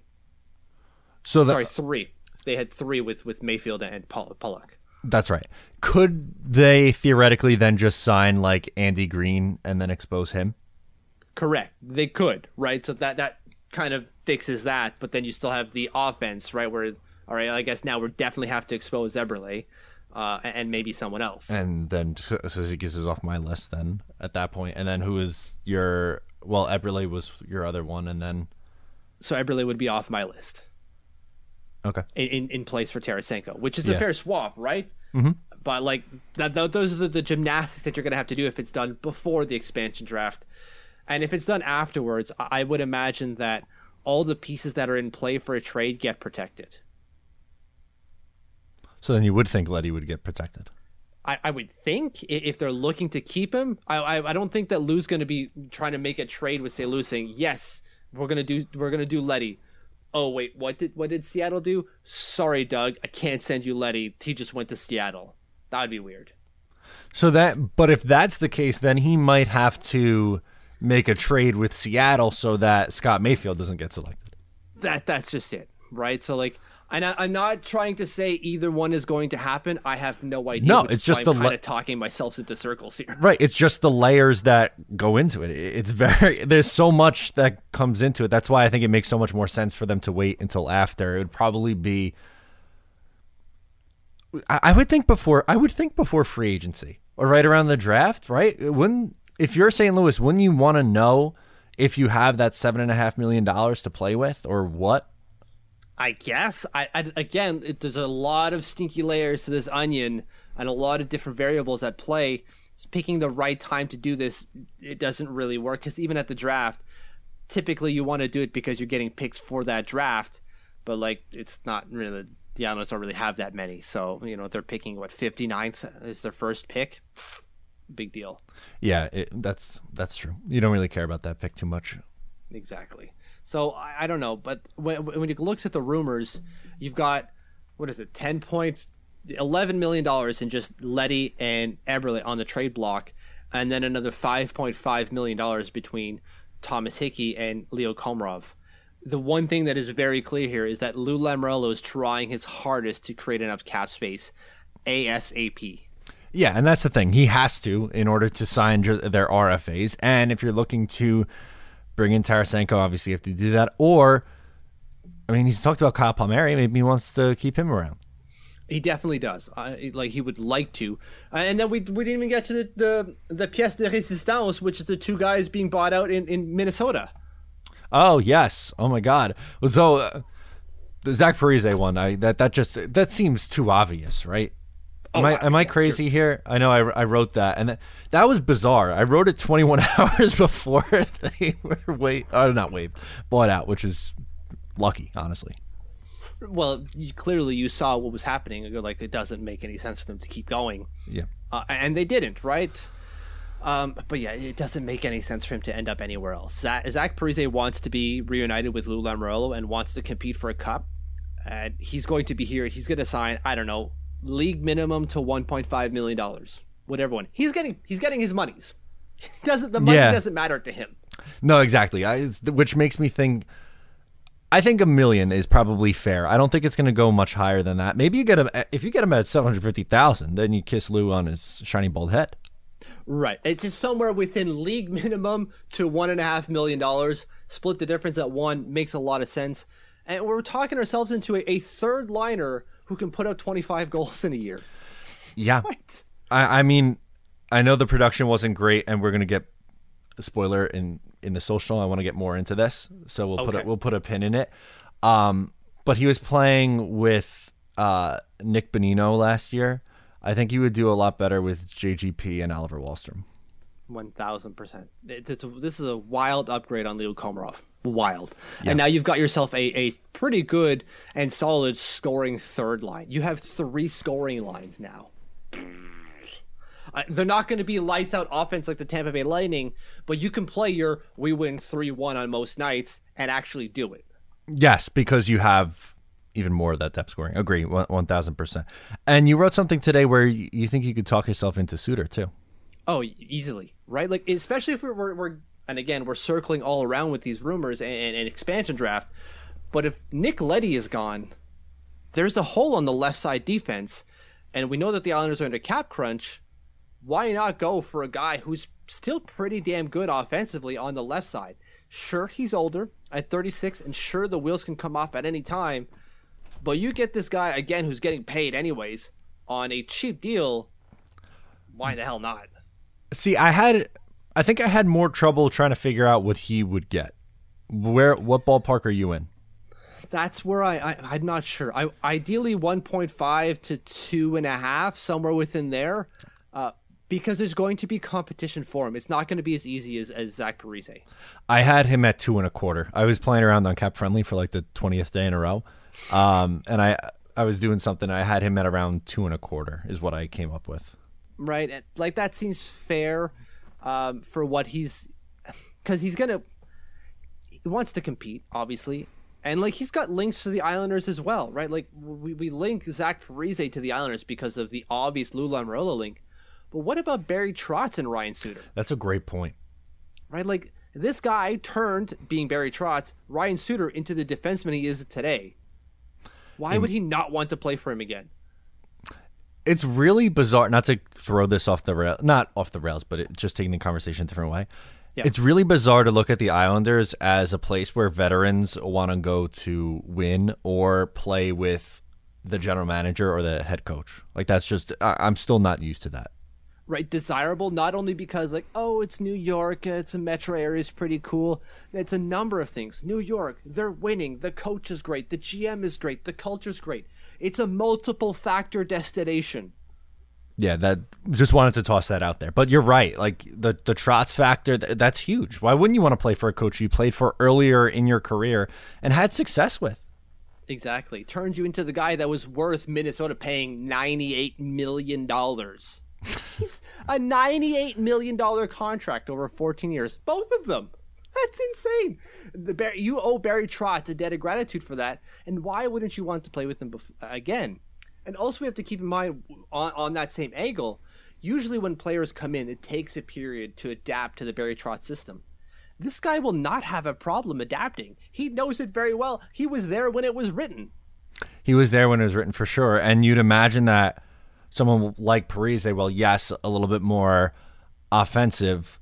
So 3. They had 3 with Mayfield and Pulock. That's right. Could they theoretically then just sign like Andy Green and then expose him? Correct. They could, right? So that kind of fixes that, but then you still have the offense, right? Where, all right, I guess now we definitely have to expose Eberle. and maybe someone else. And then Cizikas is off my list then at that point. And then who is your... Well, Eberle was your other one, and then... So Eberle would be off my list. Okay. In place for Tarasenko, which is a fair swap, right? Mm-hmm. But like those are the gymnastics that you're going to have to do if it's done before the expansion draft. And if it's done afterwards, I would imagine that all the pieces that are in play for a trade get protected. So then you would think Leddy would get protected. I would think if they're looking to keep him, I don't think that Lou's going to be trying to make a trade with St. Louis saying, yes, we're gonna do Leddy. Oh wait, what did Seattle do? Sorry, Doug, I can't send you Leddy. He just went to Seattle. That would be weird. But if that's the case, then he might have to make a trade with Seattle so that Scott Mayfield doesn't get selected. That's just it, right? So like, I'm not trying to say either one is going to happen. I have no idea. No, it's just I'm kind of talking myself into circles here. Right, it's just the layers that go into it. There's so much that comes into it. That's why I think it makes so much more sense for them to wait until after. It would probably be... I would think before free agency or right around the draft, right? If you're St. Louis, wouldn't you want to know if you have that $7.5 million to play with or what? I guess. There's a lot of stinky layers to this onion and a lot of different variables at play. It's picking the right time to do this, it doesn't really work because even at the draft, typically you want to do it because you're getting picks for that draft, but like it's not really... The Islanders don't really have that many. So, they're picking, 59th is their first pick. Big deal. Yeah, that's true. You don't really care about that pick too much. Exactly. So, I don't know. But when you look at the rumors, you've got, $11 million in just Leddy and Eberle on the trade block. And then another $5.5 million between Thomas Hickey and Leo Komarov. The one thing that is very clear here is that Lou Lamoriello is trying his hardest to create enough cap space ASAP. Yeah, and that's the thing. He has to in order to sign their RFAs. And if you're looking to bring in Tarasenko, obviously you have to do that. Or, he's talked about Kyle Palmieri. Maybe he wants to keep him around. He definitely does. He would like to. And then we didn't even get to the pièce de résistance, which is the two guys being bought out in Minnesota. Oh yes! Oh my God! So the Zach Parise one, that seems too obvious, right? Am I crazy here? I know I wrote that, and that was bizarre. I wrote it 21 hours before they were bought out, which is lucky, honestly. Well, clearly you saw what was happening. It doesn't make any sense for them to keep going. Yeah, and they didn't, right? But yeah, it doesn't make any sense for him to end up anywhere else. Zach Parise wants to be reunited with Lou Lamoriello and wants to compete for a cup. And he's going to be here. He's going to sign, I don't know, league minimum to $1.5 million. Whatever one. He's getting his monies. The money doesn't matter to him. No, exactly. Which makes me think, I think $1 million is probably fair. I don't think it's going to go much higher than that. Maybe if you get him at $750,000, then you kiss Lou on his shiny bald head. Right. It's just somewhere within league minimum to $1.5 million. Split the difference at one makes a lot of sense. And we're talking ourselves into a third liner who can put up 25 goals in a year. Yeah. What? I know the production wasn't great, and we're going to get a spoiler in the social. I want to get more into this, so we'll put a pin in it. But he was playing with Nick Bonino last year. I think he would do a lot better with JGP and Oliver Wahlstrom. 1,000%. This is a wild upgrade on Leo Komarov. Wild. Yeah. And now you've got yourself a pretty good and solid scoring third line. You have 3 scoring lines now. They're not going to be lights out offense like the Tampa Bay Lightning, but you can play we win 3-1 on most nights and actually do it. Yes, because you have even more of that depth scoring. Agree, 1,000%. And you wrote something today where you think you could talk yourself into Suter too. Oh, easily, right? Like, especially if we're and again, we're circling all around with these rumors and expansion draft. But if Nick Leddy is gone, there's a hole on the left side defense, and we know that the Islanders are in a cap crunch. Why not go for a guy who's still pretty damn good offensively on the left side? Sure, he's older at 36, and sure, the wheels can come off at any time. But you get this guy, again, who's getting paid anyways. on a cheap deal, why the hell not? See, I think I had more trouble trying to figure out what he would get. What ballpark are you in? That's where I'm not sure. Ideally 1.5 to 2.5, somewhere within there, because there's going to be competition for him. It's not going to be as easy as Zach Parise. I had him at 2.25. I was playing around on Cap Friendly for like the 20th day in a row, and I was doing something. I had him at around 2.25 is what I came up with. Right, and like that seems fair for what because he wants to compete, obviously. And, like, he's got links to the Islanders as well, right? Like, we link Zach Parise to the Islanders because of the obvious Lou Lamoriello link. But what about Barry Trotz and Ryan Suter? That's a great point. Right? Like, this guy turned, being Barry Trotz, Ryan Suter into the defenseman he is today. Why would he not want to play for him again? It's really bizarre, not to throw this off the rail, not off the rails, but just taking the conversation a different way. Yeah. It's really bizarre to look at the Islanders as a place where veterans want to go to win or play with the general manager or the head coach. Like, that's just, I'm still not used to that. Right, desirable, not only because, like, oh, it's New York, it's a metro area, it's pretty cool. It's a number of things. New York, they're winning, the coach is great, the GM is great, the culture's great. It's a multiple factor destination. Yeah, that just wanted to toss that out there. But you're right. Like the Trotz factor, that's huge. Why wouldn't you want to play for a coach you played for earlier in your career and had success with? Exactly. Turns you into the guy that was worth Minnesota paying $98 million. He's a $98 million contract over 14 years. Both of them. That's insane. You owe Barry Trotz a debt of gratitude for that. And why wouldn't you want to play with him again? And also we have to keep in mind on that same angle, usually when players come in, it takes a period to adapt to the Barry Trotz system. This guy will not have a problem adapting. He knows it very well. He was there when it was written. He was there when it was written for sure. And you'd imagine that someone like Parise, well, yes, a little bit more offensive.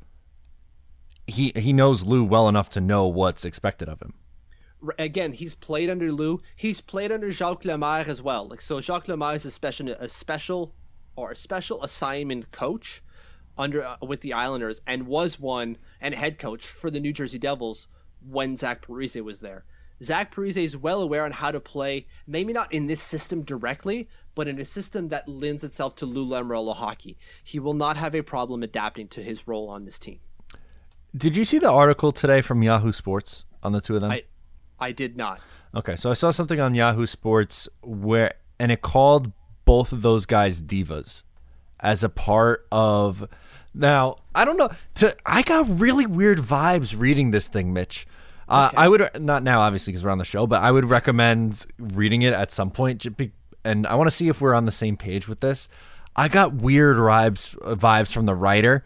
He knows Lou well enough to know what's expected of him. Again, he's played under Lou. He's played under Jacques Lemaire as well. Like, so Jacques Lemaire is a special assignment coach under with the Islanders, and was one and head coach for the New Jersey Devils when Zach Parise was there. Zach Parise is well aware on how to play, maybe not in this system directly, but in a system that lends itself to Lou Lamoriello hockey. He will not have a problem adapting to his role on this team. Did you see the article today from Yahoo Sports on the two of them? I did not. Okay, so I saw something on Yahoo Sports and it called both of those guys divas as a part of. Now, I don't know. I got really weird vibes reading this thing, Mitch. Okay. I would not now, obviously, because we're on the show, but I would recommend reading it at some point. And I want to see if we're on the same page with this. I got weird vibes from the writer.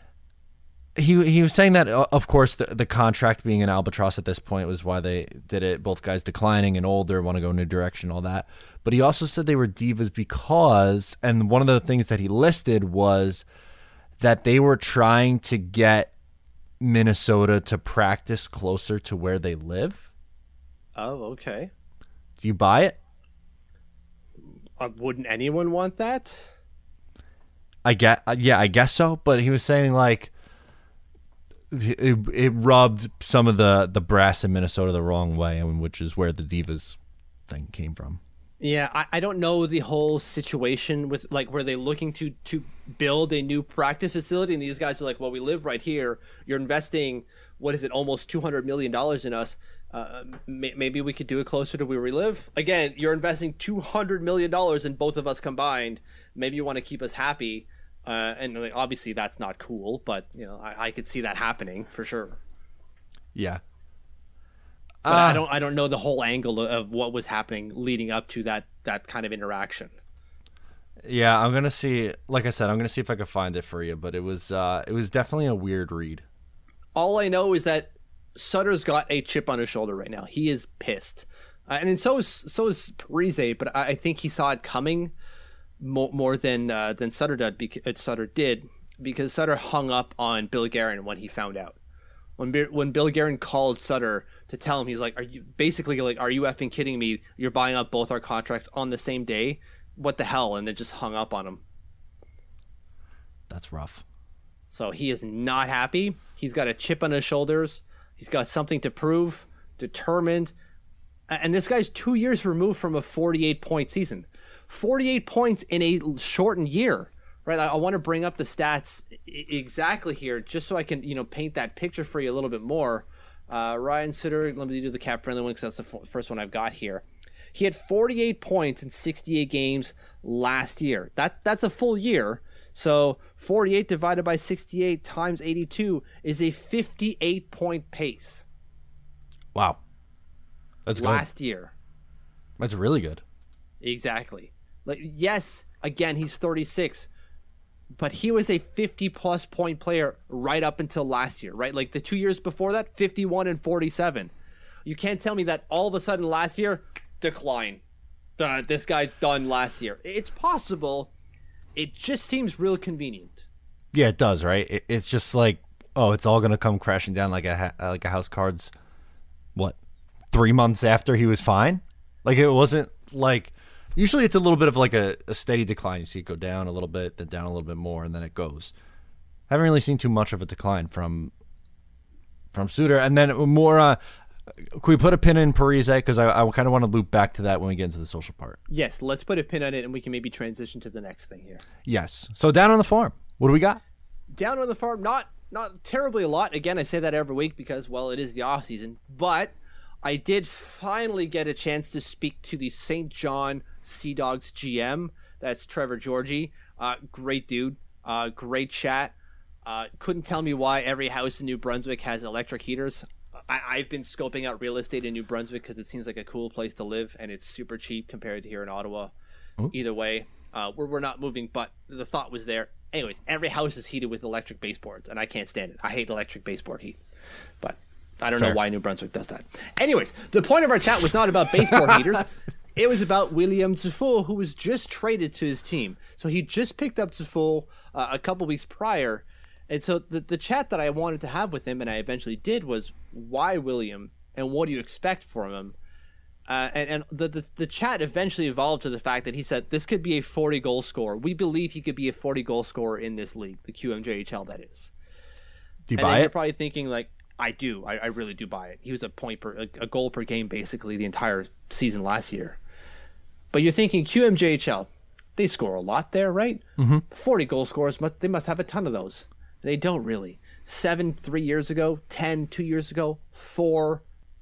He was saying that, of course, the contract being an albatross at this point was why they did it. Both guys declining and older, want to go in a new direction, all that. But he also said they were divas because, and one of the things that he listed was that they were trying to get Minnesota to practice closer to where they live. Oh, okay. Do you buy it? Wouldn't anyone want that? I guess so. But he was saying, like, it rubbed some of the brass in Minnesota the wrong way, which is where the divas thing came from. Yeah, I don't know the whole situation with, like, were they looking to build a new practice facility, and these guys are like, well, we live right here. You're investing, what is it, almost $200 million in us. Maybe we could do it closer to where we live. Again, you're investing $200 million in both of us combined. Maybe you want to keep us happy. And obviously that's not cool, but I could see that happening for sure. Yeah. But I don't know the whole angle of what was happening leading up to that kind of interaction. Yeah, I'm gonna see. Like I said, I'm gonna see if I can find it for you. But it was definitely a weird read. All I know is that Sutter's got a chip on his shoulder right now. He is pissed, and so is Parise. But I think he saw it coming more than Sutter did, because Sutter hung up on Bill Guerin when he found out. When Bill Guerin called Sutter to tell him, he's like, are you effing kidding me? You're buying up both our contracts on the same day. what the hell, and then just hung up on him. That's rough. So he is not happy. He's got a chip on his shoulders. He's got something to prove, determined. And this guy's 2 years removed from a 48-point season. 48 points in a shortened year, right? I want to bring up the stats exactly here just so I can, paint that picture for you a little bit more. Ryan Suter, let me do the cap-friendly one because that's the first one I've got here. He had 48 points in 68 games last year. That's a full year. So 48 divided by 68 times 82 is a 58-point pace. Wow. That's good. Last year. That's really good. Exactly. Like, yes, again, he's 36, but he was a 50-plus point player right up until last year, right? Like the 2 years before that, 51 and 47. You can't tell me that all of a sudden last year, decline. This guy done last year. It's possible. It just seems real convenient. Yeah, it does, right? It's just like, oh, it's all gonna come crashing down like a house of cards. What, 3 months after he was fine? Like it wasn't like. Usually it's a little bit of like a steady decline. You see it go down a little bit, then down a little bit more, and then it goes. Haven't really seen too much of a decline from Suter. And then more. Can we put a pin in Parise? Because I kind of want to loop back to that when we get into the social part. Yes, let's put a pin on it, and we can maybe transition to the next thing here. Yes. So down on the farm, what do we got? Down on the farm, not terribly a lot. Again, I say that every week because, well, it is the off season. But I did finally get a chance to speak to the St. John Sea Dogs GM. That's Trevor Georgie. Great dude. Great chat. Couldn't tell me why every house in New Brunswick has electric heaters. I've been scoping out real estate in New Brunswick because it seems like a cool place to live, and it's super cheap compared to here in Ottawa. Ooh. Either way, we're not moving, but the thought was there. Anyways, every house is heated with electric baseboards, and I can't stand it. I hate electric baseboard heat, but I don't know why New Brunswick does that. Anyways, the point of our chat was not about baseboard heaters. It was about William Dufault, who was just traded to his team. So he just picked up Dufault a couple weeks prior. And so the chat that I wanted to have with him, and I eventually did, was why William and what do you expect from him? And the chat eventually evolved to the fact that he said this could be a 40-goal scorer. We believe he could be a 40-goal scorer in this league, the QMJHL, that is. Do you buy it? You're probably thinking, like, I do. I really do buy it. He was a goal per game basically the entire season last year. But you're thinking QMJHL, they score a lot there, right? Mm-hmm. 40 goal scorers, they must have a ton of those. They don't really. 7 3 years ago, 10 2 years ago, 4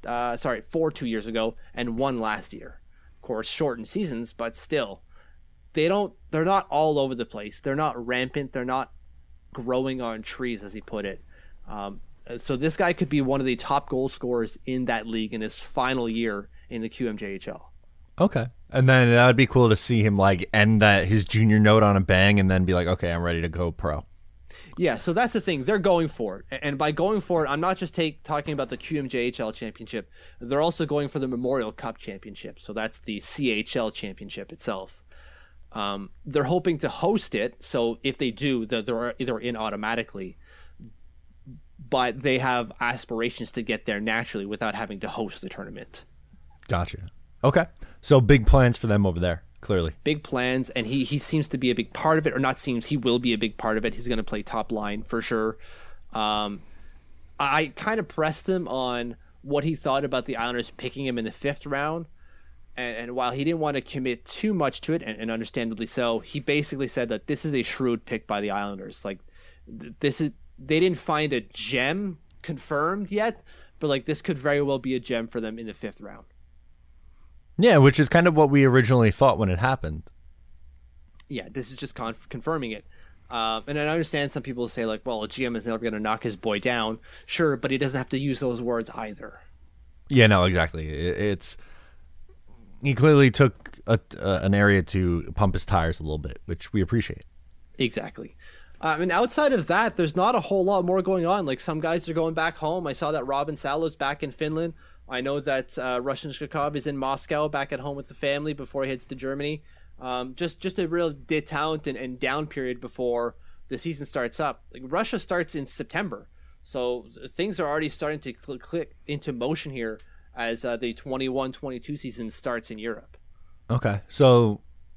2 years ago, and 1 last year. Of course, shortened seasons, but still, they're not all over the place. They're not rampant. They're not growing on trees, as he put it. So this guy could be one of the top goal scorers in that league in his final year in the QMJHL. Okay. And then that would be cool to see him like end his junior note on a bang and then be like, okay, I'm ready to go pro. Yeah, so that's the thing. They're going for it. And by going for it, I'm not just talking about the QMJHL championship. They're also going for the Memorial Cup championship. So that's the CHL championship itself. They're hoping to host it. So if they do, they're in automatically. But they have aspirations to get there naturally without having to host the tournament. Gotcha. Okay. So big plans for them over there, clearly. Big plans, and he seems to be a big part of it, or not seems, he will be a big part of it. He's going to play top line for sure. I kind of pressed him on what he thought about the Islanders picking him in the 5th round. And while he didn't want to commit too much to it, and understandably so, he basically said that this is a shrewd pick by the Islanders. Like, they didn't find a gem confirmed yet, but like this could very well be a gem for them in the 5th round. Yeah, which is kind of what we originally thought when it happened. Yeah, this is just confirming it. And I understand some people say like, well, a GM is never going to knock his boy down. Sure, but he doesn't have to use those words either. Yeah, no, exactly. He clearly took an area to pump his tires a little bit, which we appreciate. Exactly. And outside of that, there's not a whole lot more going on. Like some guys are going back home. I saw that Robin Salo's back in Finland. I know that Russian Shkakov is in Moscow, back at home with the family before he heads to Germany. Just a real detente and down period before the season starts up. Like Russia starts in September, so things are already starting to click into motion here as the 21-22 season starts in Europe. Okay, so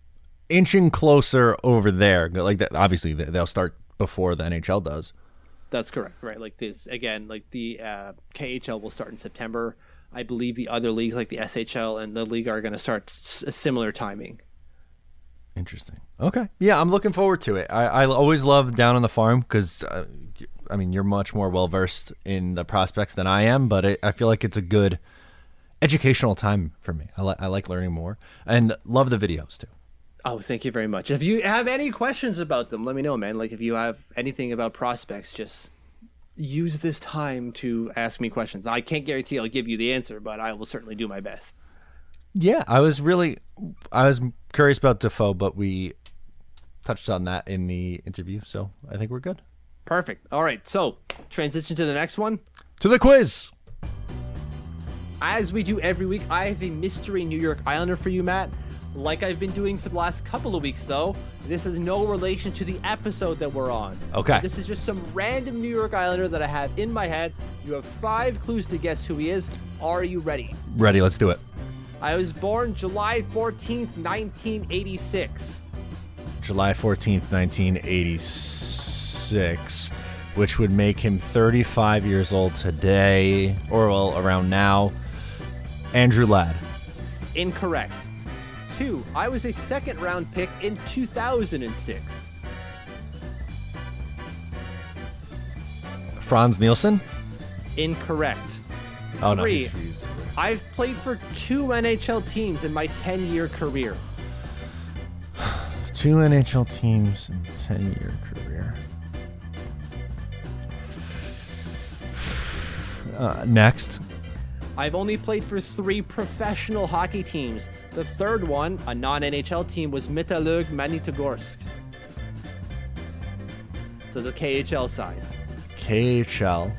inching closer over there. Like that, obviously, they'll start before the NHL does. That's correct, right? Like this again, like the KHL will start in September. I believe the other leagues, like the SHL and the league, are going to start a similar timing. Interesting. Okay. Yeah, I'm looking forward to it. I always love Down on the Farm because, you're much more well-versed in the prospects than I am, but I feel like it's a good educational time for me. I like learning more and love the videos, too. Oh, thank you very much. If you have any questions about them, let me know, man. Like, if you have anything about prospects, just use this time to ask me questions. Now, I can't guarantee I'll give you the answer, but I will certainly do my best. Yeah, I was curious about Defoe, but we touched on that in the interview, so I think we're good. Perfect. All right, so transition to the next one. To the quiz. As we do every week, I have a mystery New York Islander for you, Matt. Like I've been doing for the last couple of weeks, though, this has no relation to the episode that we're on. Okay. This is just some random New York Islander that I have in my head. You have 5 clues to guess who he is. Are you ready? Ready, let's do it. I was born July 14th, 1986. July 14th, 1986, which would make him 35 years old today, or well, around now. Andrew Ladd. Incorrect. 2. I was a second-round pick in 2006. Franz Nielsen? Incorrect. Oh, no. 3. I've played for 2 NHL teams in my 10-year career. 2 NHL teams in 10-year career. Next. I've only played for 3 professional hockey teams. The third one, a non-NHL team, was Metallurg Magnitogorsk. So it's a KHL side. KHL.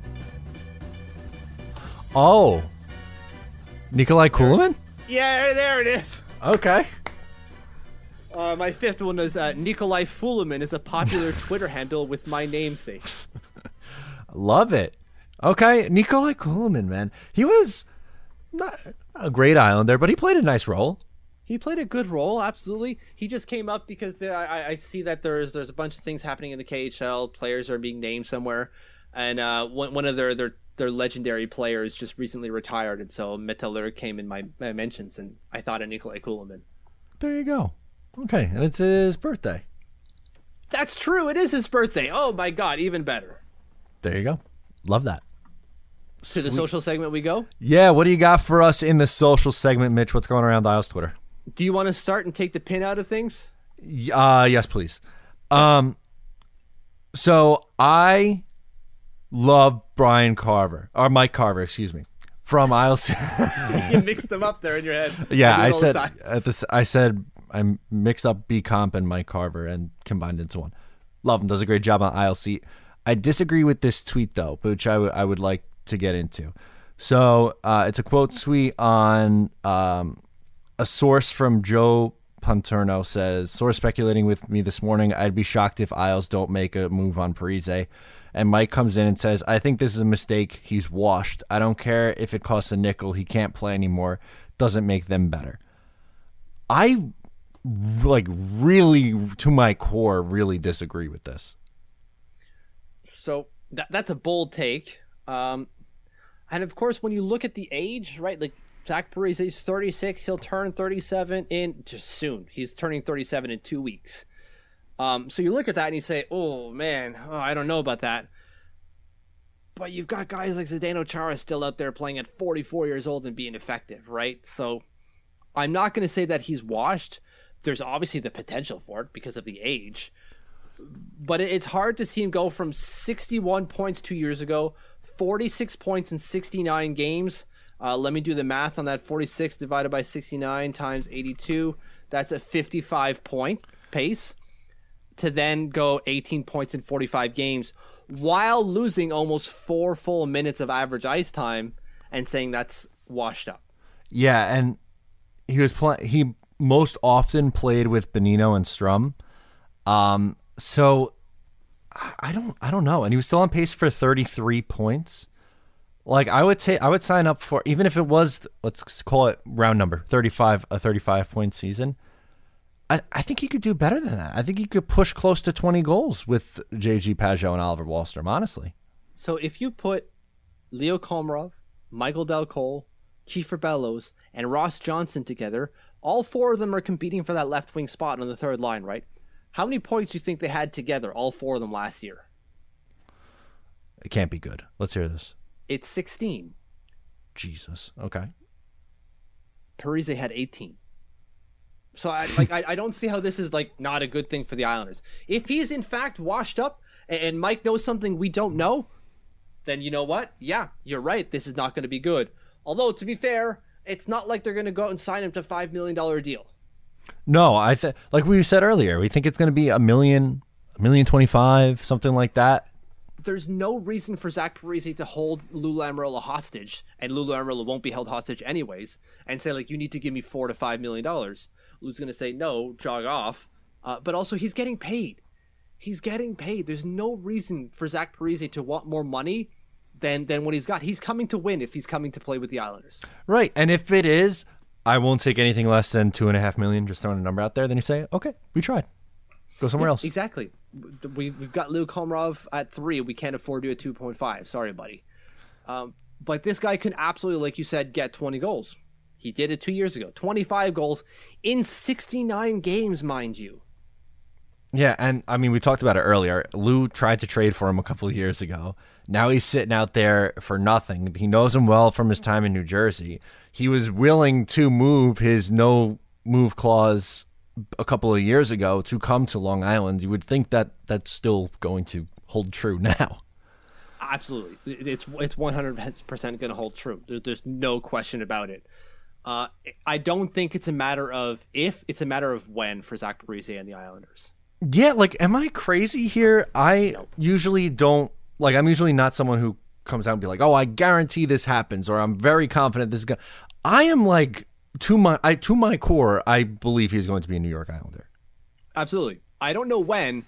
Oh. Nikolai Kulemin? Yeah, there it is. Okay. My 5th one is Nikolai Fulemin is a popular Twitter handle with my namesake. Love it. Okay, Nikolai Kulemin, man. He was not a great Islander, but he played a nice role. He played a good role, absolutely. He just came up because I see that there's a bunch of things happening in the KHL. Players are being named somewhere, and one of their legendary players just recently retired, and so Metallurg came in my mentions, and I thought of Nikolai Kulemin. There you go. Okay, and it's his birthday. That's true. It is his birthday. Oh my God, even better. There you go. Love that. To the social segment we go? Yeah, what do you got for us in the social segment, Mitch? What's going around Isles Twitter? Do you want to start and take the pin out of things? Yes, please. So I love Mike Carver, from Isles. You mixed them up there in your head. Yeah, I said I mixed up B Comp and Mike Carver and combined into one. Love him. Does a great job on Isle Seat. I disagree with this tweet though, which I would like to get into. So it's a quote tweet on a source from Joe Panterno says, source speculating with me this morning, I'd be shocked if Isles don't make a move on Parise. And Mike comes in and says, I think this is a mistake. He's washed. I don't care if it costs a nickel. He can't play anymore. Doesn't make them better. I really, to my core, really disagree with this. So that's a bold take. And of course, when you look at the age, right, like Zach Parise is 36. He'll turn 37 in just soon. He's turning 37 in 2 weeks. So you look at that and you say, oh, man, I don't know about that. But you've got guys like Zdeno Chara still out there playing at 44 years old and being effective, right? So I'm not going to say that he's washed. There's obviously the potential for it because of the age. But it's hard to see him go from 61 points 2 years ago, 46 points in 69 games. Let me do the math on that. 46 divided by 69 times 82. That's a 55-point pace. To then go 18 points in 45 games while losing almost 4 full minutes of average ice time and saying that's washed up. Yeah, and he most often played with Bonino and Strum. So I don't know. And he was still on pace for 33 points. Like I would sign up for, even if it was, let's call it round number, a 35 point season. I think he could do better than that. I think he could push close to 20 goals with J.G. Pageau and Oliver Wahlstrom, honestly. So if you put Leo Komarov, Michael Del Cole, Kiefer Bellows, and Ross Johnson together, all four of them are competing for that left wing spot on the third line, right? How many points do you think they had together, all four of them last year? It can't be good. Let's hear this. It's 16. Jesus. Okay. Parise had 18. So I don't see how this is like not a good thing for the Islanders. If he is in fact washed up and Mike knows something we don't know, then you know what? Yeah, you're right. This is not going to be good. Although, to be fair, it's not like they're going to go out and sign him to a $5 million deal. No, like we said earlier, we think it's going to be $1 million, $1.025 million, something like that. There's no reason for Zach Parise to hold Lou Lamoriello hostage, and Lou Lamoriello won't be held hostage anyways, and say, like, you need to give me $4 to $5 million. Lou's going to say, no, jog off. But also, he's getting paid. He's getting paid. There's no reason for Zach Parise to want more money than what he's got. He's coming to win if he's coming to play with the Islanders. Right, and if it is, I won't take anything less than $2.5 million, just throwing a number out there. Then you say, okay, we tried. Go somewhere else. Exactly. We've got Leo Komarov at 3. We can't afford you at 2.5. Sorry, buddy. But this guy can absolutely, like you said, get 20 goals. He did it 2 years ago. 25 goals in 69 games, mind you. Yeah, and I mean, we talked about it earlier. Lou tried to trade for him a couple of years ago. Now he's sitting out there for nothing. He knows him well from his time in New Jersey. He was willing to move his no-move clause a couple of years ago to come to Long Island. You would think that that's still going to hold true now. Absolutely. It's 100% going to hold true. There's no question about it. I don't think it's a matter of if, it's a matter of when for Zach Parise and the Islanders. Yeah, like, am I crazy here? Usually don't, like, I'm usually not someone who comes out and be like, oh, I guarantee this happens, or I'm very confident this is going to. I am like, to my core, I believe he's going to be a New York Islander. Absolutely. I don't know when,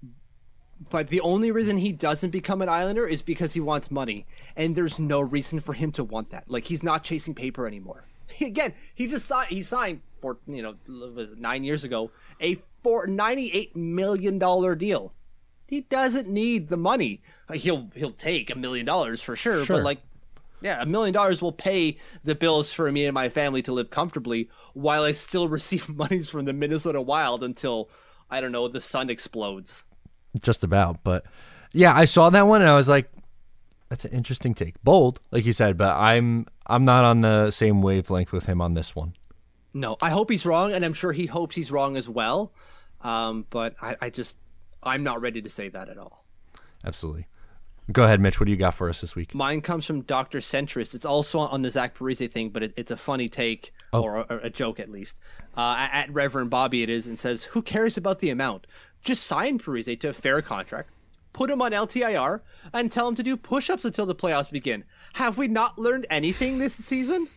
but the only reason he doesn't become an Islander is because he wants money, and there's no reason for him to want that. Like, he's not chasing paper anymore. Again, he signed for 9 years ago a $98 million deal. He doesn't need the money. He'll take $1 million for sure. But like, yeah, $1 million will pay the bills for me and my family to live comfortably while I still receive monies from the Minnesota Wild until, I don't know, the sun explodes. Just about. But yeah, I saw that one and I was like, that's an interesting take. Bold, like you said, but I'm not on the same wavelength with him on this one. No, I hope he's wrong, and I'm sure he hopes he's wrong as well. But I'm not ready to say that at all. Absolutely. Go ahead, Mitch. What do you got for us this week? Mine comes from Dr. Centrist. It's also on the Zach Parise thing, but it's a funny take, or a joke at least. At Reverend Bobby it is, and says, who cares about the amount? Just sign Parise to a fair contract, put him on LTIR, and tell him to do push-ups until the playoffs begin. Have we not learned anything this season?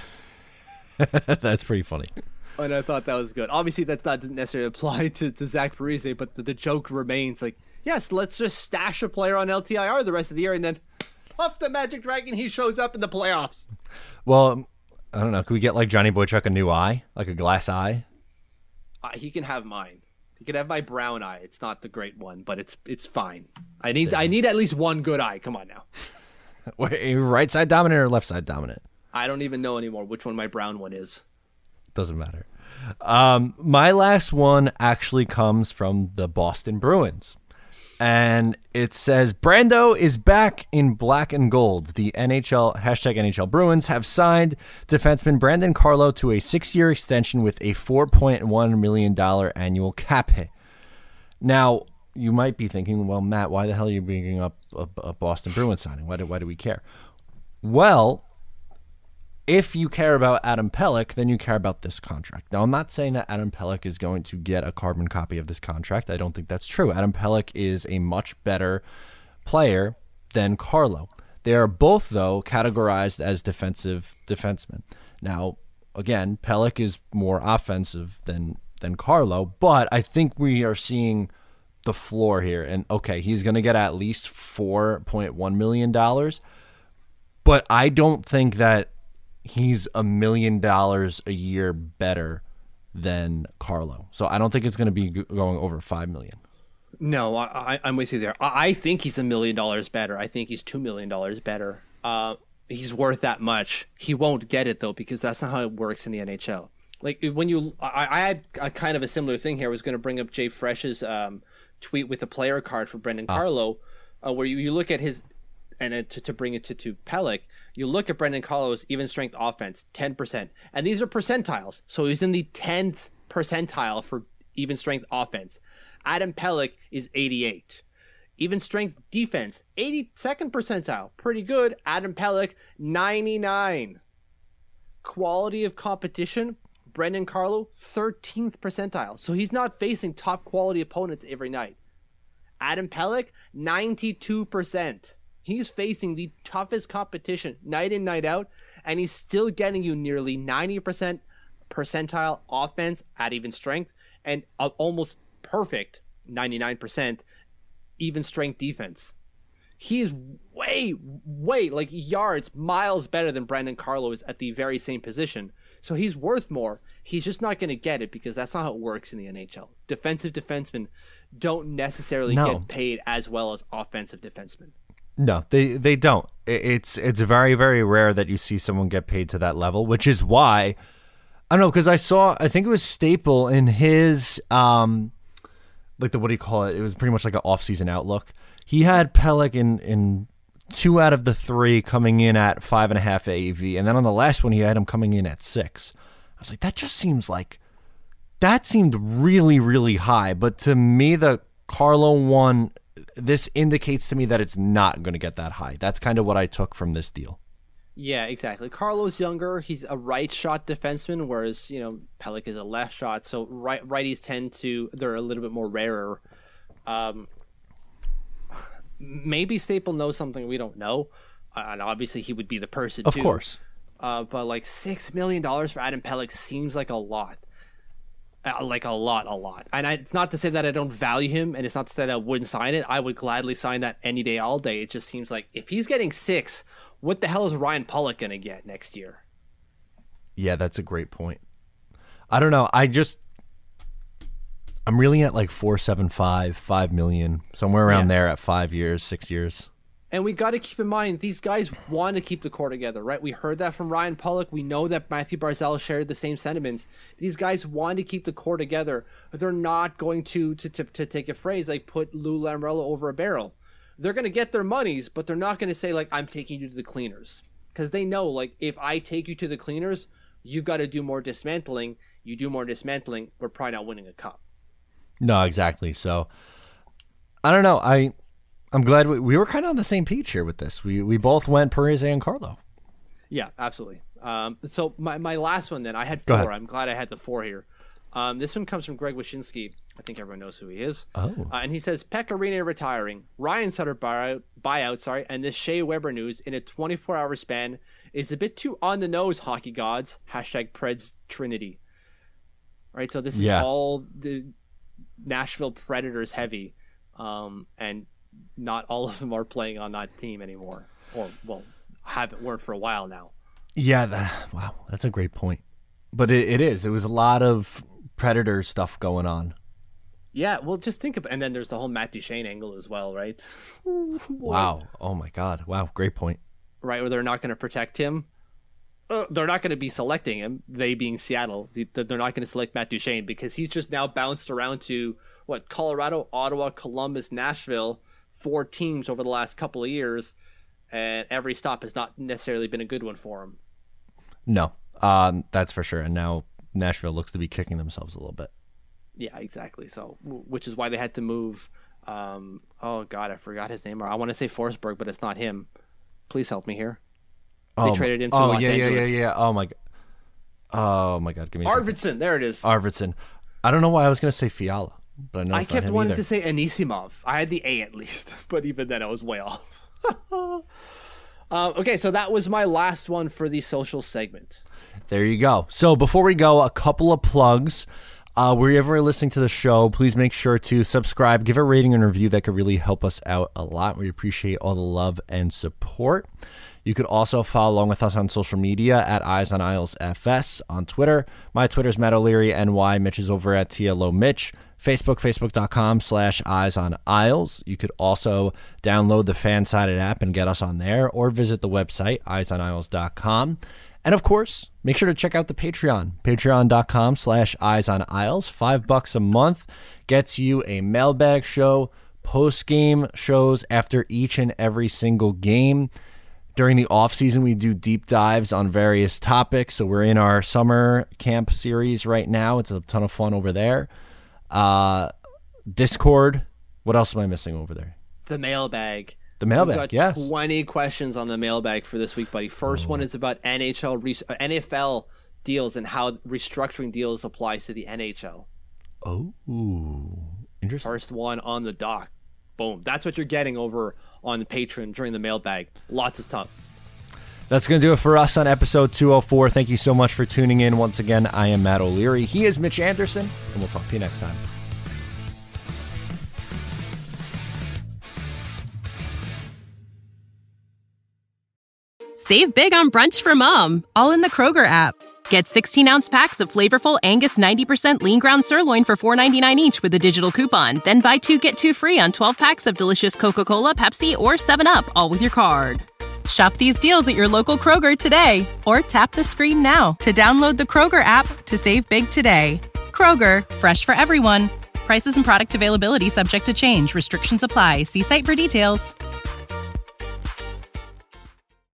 That's pretty funny. And I thought that was good. Obviously, that didn't necessarily apply to Zach Parise, but the joke remains like, yes, let's just stash a player on LTIR the rest of the year, and then puff the Magic Dragon, he shows up in the playoffs. Well, I don't know. Could we get like Johnny Boychuk a new eye, like a glass eye? He can have mine. He can have my brown eye. It's not the great one, but it's fine. I need at least one good eye. Come on now. Wait, right side dominant or left side dominant? I don't even know anymore which one my brown one is. Doesn't matter. My last one actually comes from the Boston Bruins. And it says, Brando is back in black and gold. The #NHL Bruins have signed defenseman Brandon Carlo to a 6-year extension with a $4.1 million annual cap hit. Now, you might be thinking, well, Matt, why the hell are you bringing up a Boston Bruins signing? Why do we care? Well, if you care about Adam Pelech, then you care about this contract. Now, I'm not saying that Adam Pelech is going to get a carbon copy of this contract. I don't think that's true. Adam Pelech is a much better player than Carlo. They are both, though, categorized as defensive defensemen. Now, again, Pelech is more offensive than Carlo, but I think we are seeing the floor here. And, okay, he's going to get at least $4.1 million, but I don't think that he's $1 million a year better than Carlo. So I don't think it's going to be going over 5 million. No, I'm with you there. I think he's $1 million better. I think he's $2 million better. He's worth that much. He won't get it though, because that's not how it works in the NHL. Like when I had a kind of a similar thing here. I was going to bring up Jay Fresh's tweet with a player card for Brendan Carlo, where you look at his, and to bring it to Pelech, you look at Brendan Carlo's even strength offense, 10%, and these are percentiles. So he's in the 10th percentile for even strength offense. Adam Pelech is 88. Even strength defense, 82nd percentile, pretty good. Adam Pelech, 99. Quality of competition, Brendan Carlo, 13th percentile. So he's not facing top quality opponents every night. Adam Pelech, 92%. He's facing the toughest competition night in, night out, and he's still getting you nearly 90% percentile offense at even strength and almost perfect 99% even strength defense. He is way, like yards, miles better than Brendan Carlo is at the very same position. So he's worth more. He's just not going to get it because that's not how it works in the NHL. Defensive defensemen don't necessarily get paid as well as offensive defensemen. No, they don't. It's very, very rare that you see someone get paid to that level, which is why, I don't know, because I think it was Staple in his, like the, what do you call it? It was pretty much like an off-season outlook. He had Pelech in 2 out of the 3 coming in at 5.5 AAV, and then on the last one he had him coming in at 6. I was like, that seemed really, really high. But to me, the Carlo one, this indicates to me that it's not going to get that high. That's kind of what I took from this deal. Yeah, exactly. Carlo's younger. He's a right shot defenseman, whereas, Pelech is a left shot. So righties they're a little bit more rarer. Maybe Staple knows something we don't know. And obviously he would be the person of too. Of course. But like $6 million for Adam Pelech seems like a lot. Like a lot. And it's not to say that I don't value him, and it's not to say that I wouldn't sign it. I would gladly sign that any day, all day. It just seems like if he's getting 6, what the hell is Ryan Pulock going to get next year? Yeah, that's a great point. I don't know. I'm really at like 4.75, 5 million, somewhere around there at 5 years, 6 years. And we got to keep in mind, these guys want to keep the core together, right? We heard that from Ryan Pulock. We know that Matthew Barzal shared the same sentiments. These guys want to keep the core together. They're not going to take a phrase like put Lou Lamoriello over a barrel. They're going to get their monies, but they're not going to say like, I'm taking you to the cleaners. Because they know, like, if I take you to the cleaners, you've got to do more dismantling. You do more dismantling, we're probably not winning a cup. No, exactly. So, I don't know. I'm glad we were kind of on the same page here with this. We both went Parise and Carlo. Yeah, absolutely. So my last one then, I had 4. I'm glad I had the 4 here. This one comes from Greg Wyshynski. I think everyone knows who he is. Oh. And he says, Pekka Rinne retiring, Ryan Sutter buyout, and this Shea Weber news in a 24-hour span is a bit too on the nose, hockey gods. #Preds Trinity. All right, so this is all the Nashville Predators heavy, and not all of them are playing on that team anymore, or weren't for a while now. Yeah, wow, that's a great point. But it is. It was a lot of Predator stuff going on. Yeah, well, just think about, and then there's the whole Matt Duchene angle as well, right? Wow. Oh my God. Wow. Great point. Right, where they're not going to protect him. They're not going to be selecting him. They being Seattle, they're not going to select Matt Duchene because he's just now bounced around to Colorado, Ottawa, Columbus, Nashville, 4 teams over the last couple of years, and every stop has not necessarily been a good one for him. No, that's for sure. And now Nashville looks to be kicking themselves a little bit. Yeah, exactly. So, which is why they had to move. Oh God, I forgot his name. Or I want to say Forsberg, but it's not him. Please help me here. They traded him to Los Angeles. Yeah. Oh my God. Give me Arvidsson. There it is. Arvidsson. I don't know why I was going to say Fiala, but I know it's I kept not him wanting either. to say Anisimov. I had the A at least, but even then I was way off. Okay, so that was my last one for the social segment. There you go. So before we go, a couple of plugs. Wherever you're listening to the show, please make sure to subscribe, give a rating and review. That could really help us out a lot. We appreciate all the love and support. You could also follow along with us on social media at Eyes on Isles FS on Twitter. My Twitter's Matt O'Leary NY. Mitch is over at TLO Mitch. Facebook, facebook.com/Eyes on Isles. You could also download the Fansided app and get us on there, or visit the website, eyesoniles.com. And of course, make sure to check out the Patreon, patreon.com/Eyes on Isles. $5 a month gets you a mailbag show, post-game shows after each and every single game. During the off season, we do deep dives on various topics. So we're in our summer camp series right now. It's a ton of fun over there. Discord. What else am I missing over there? The mailbag. The mailbag, We've got yes. 20 questions on the mailbag for this week, buddy. First one is about NFL deals and how restructuring deals applies to the NHL. Oh, interesting. First one on the dock. Boom. That's what you're getting over on the Patreon during the mailbag. Lots of stuff. That's going to do it for us on episode 204. Thank you so much for tuning in. Once again, I am Matt O'Leary. He is Mitch Anderson, and we'll talk to you next time. Save big on brunch for mom, all in the Kroger app. Get 16-ounce packs of flavorful Angus 90% lean ground sirloin for $4.99 each with a digital coupon. Then buy 2, get 2 free on 12 packs of delicious Coca-Cola, Pepsi, or 7-Up, all with your card. Shop these deals at your local Kroger today, or tap the screen now to download the Kroger app to save big today. Kroger, fresh for everyone. Prices and product availability subject to change. Restrictions apply. See site for details.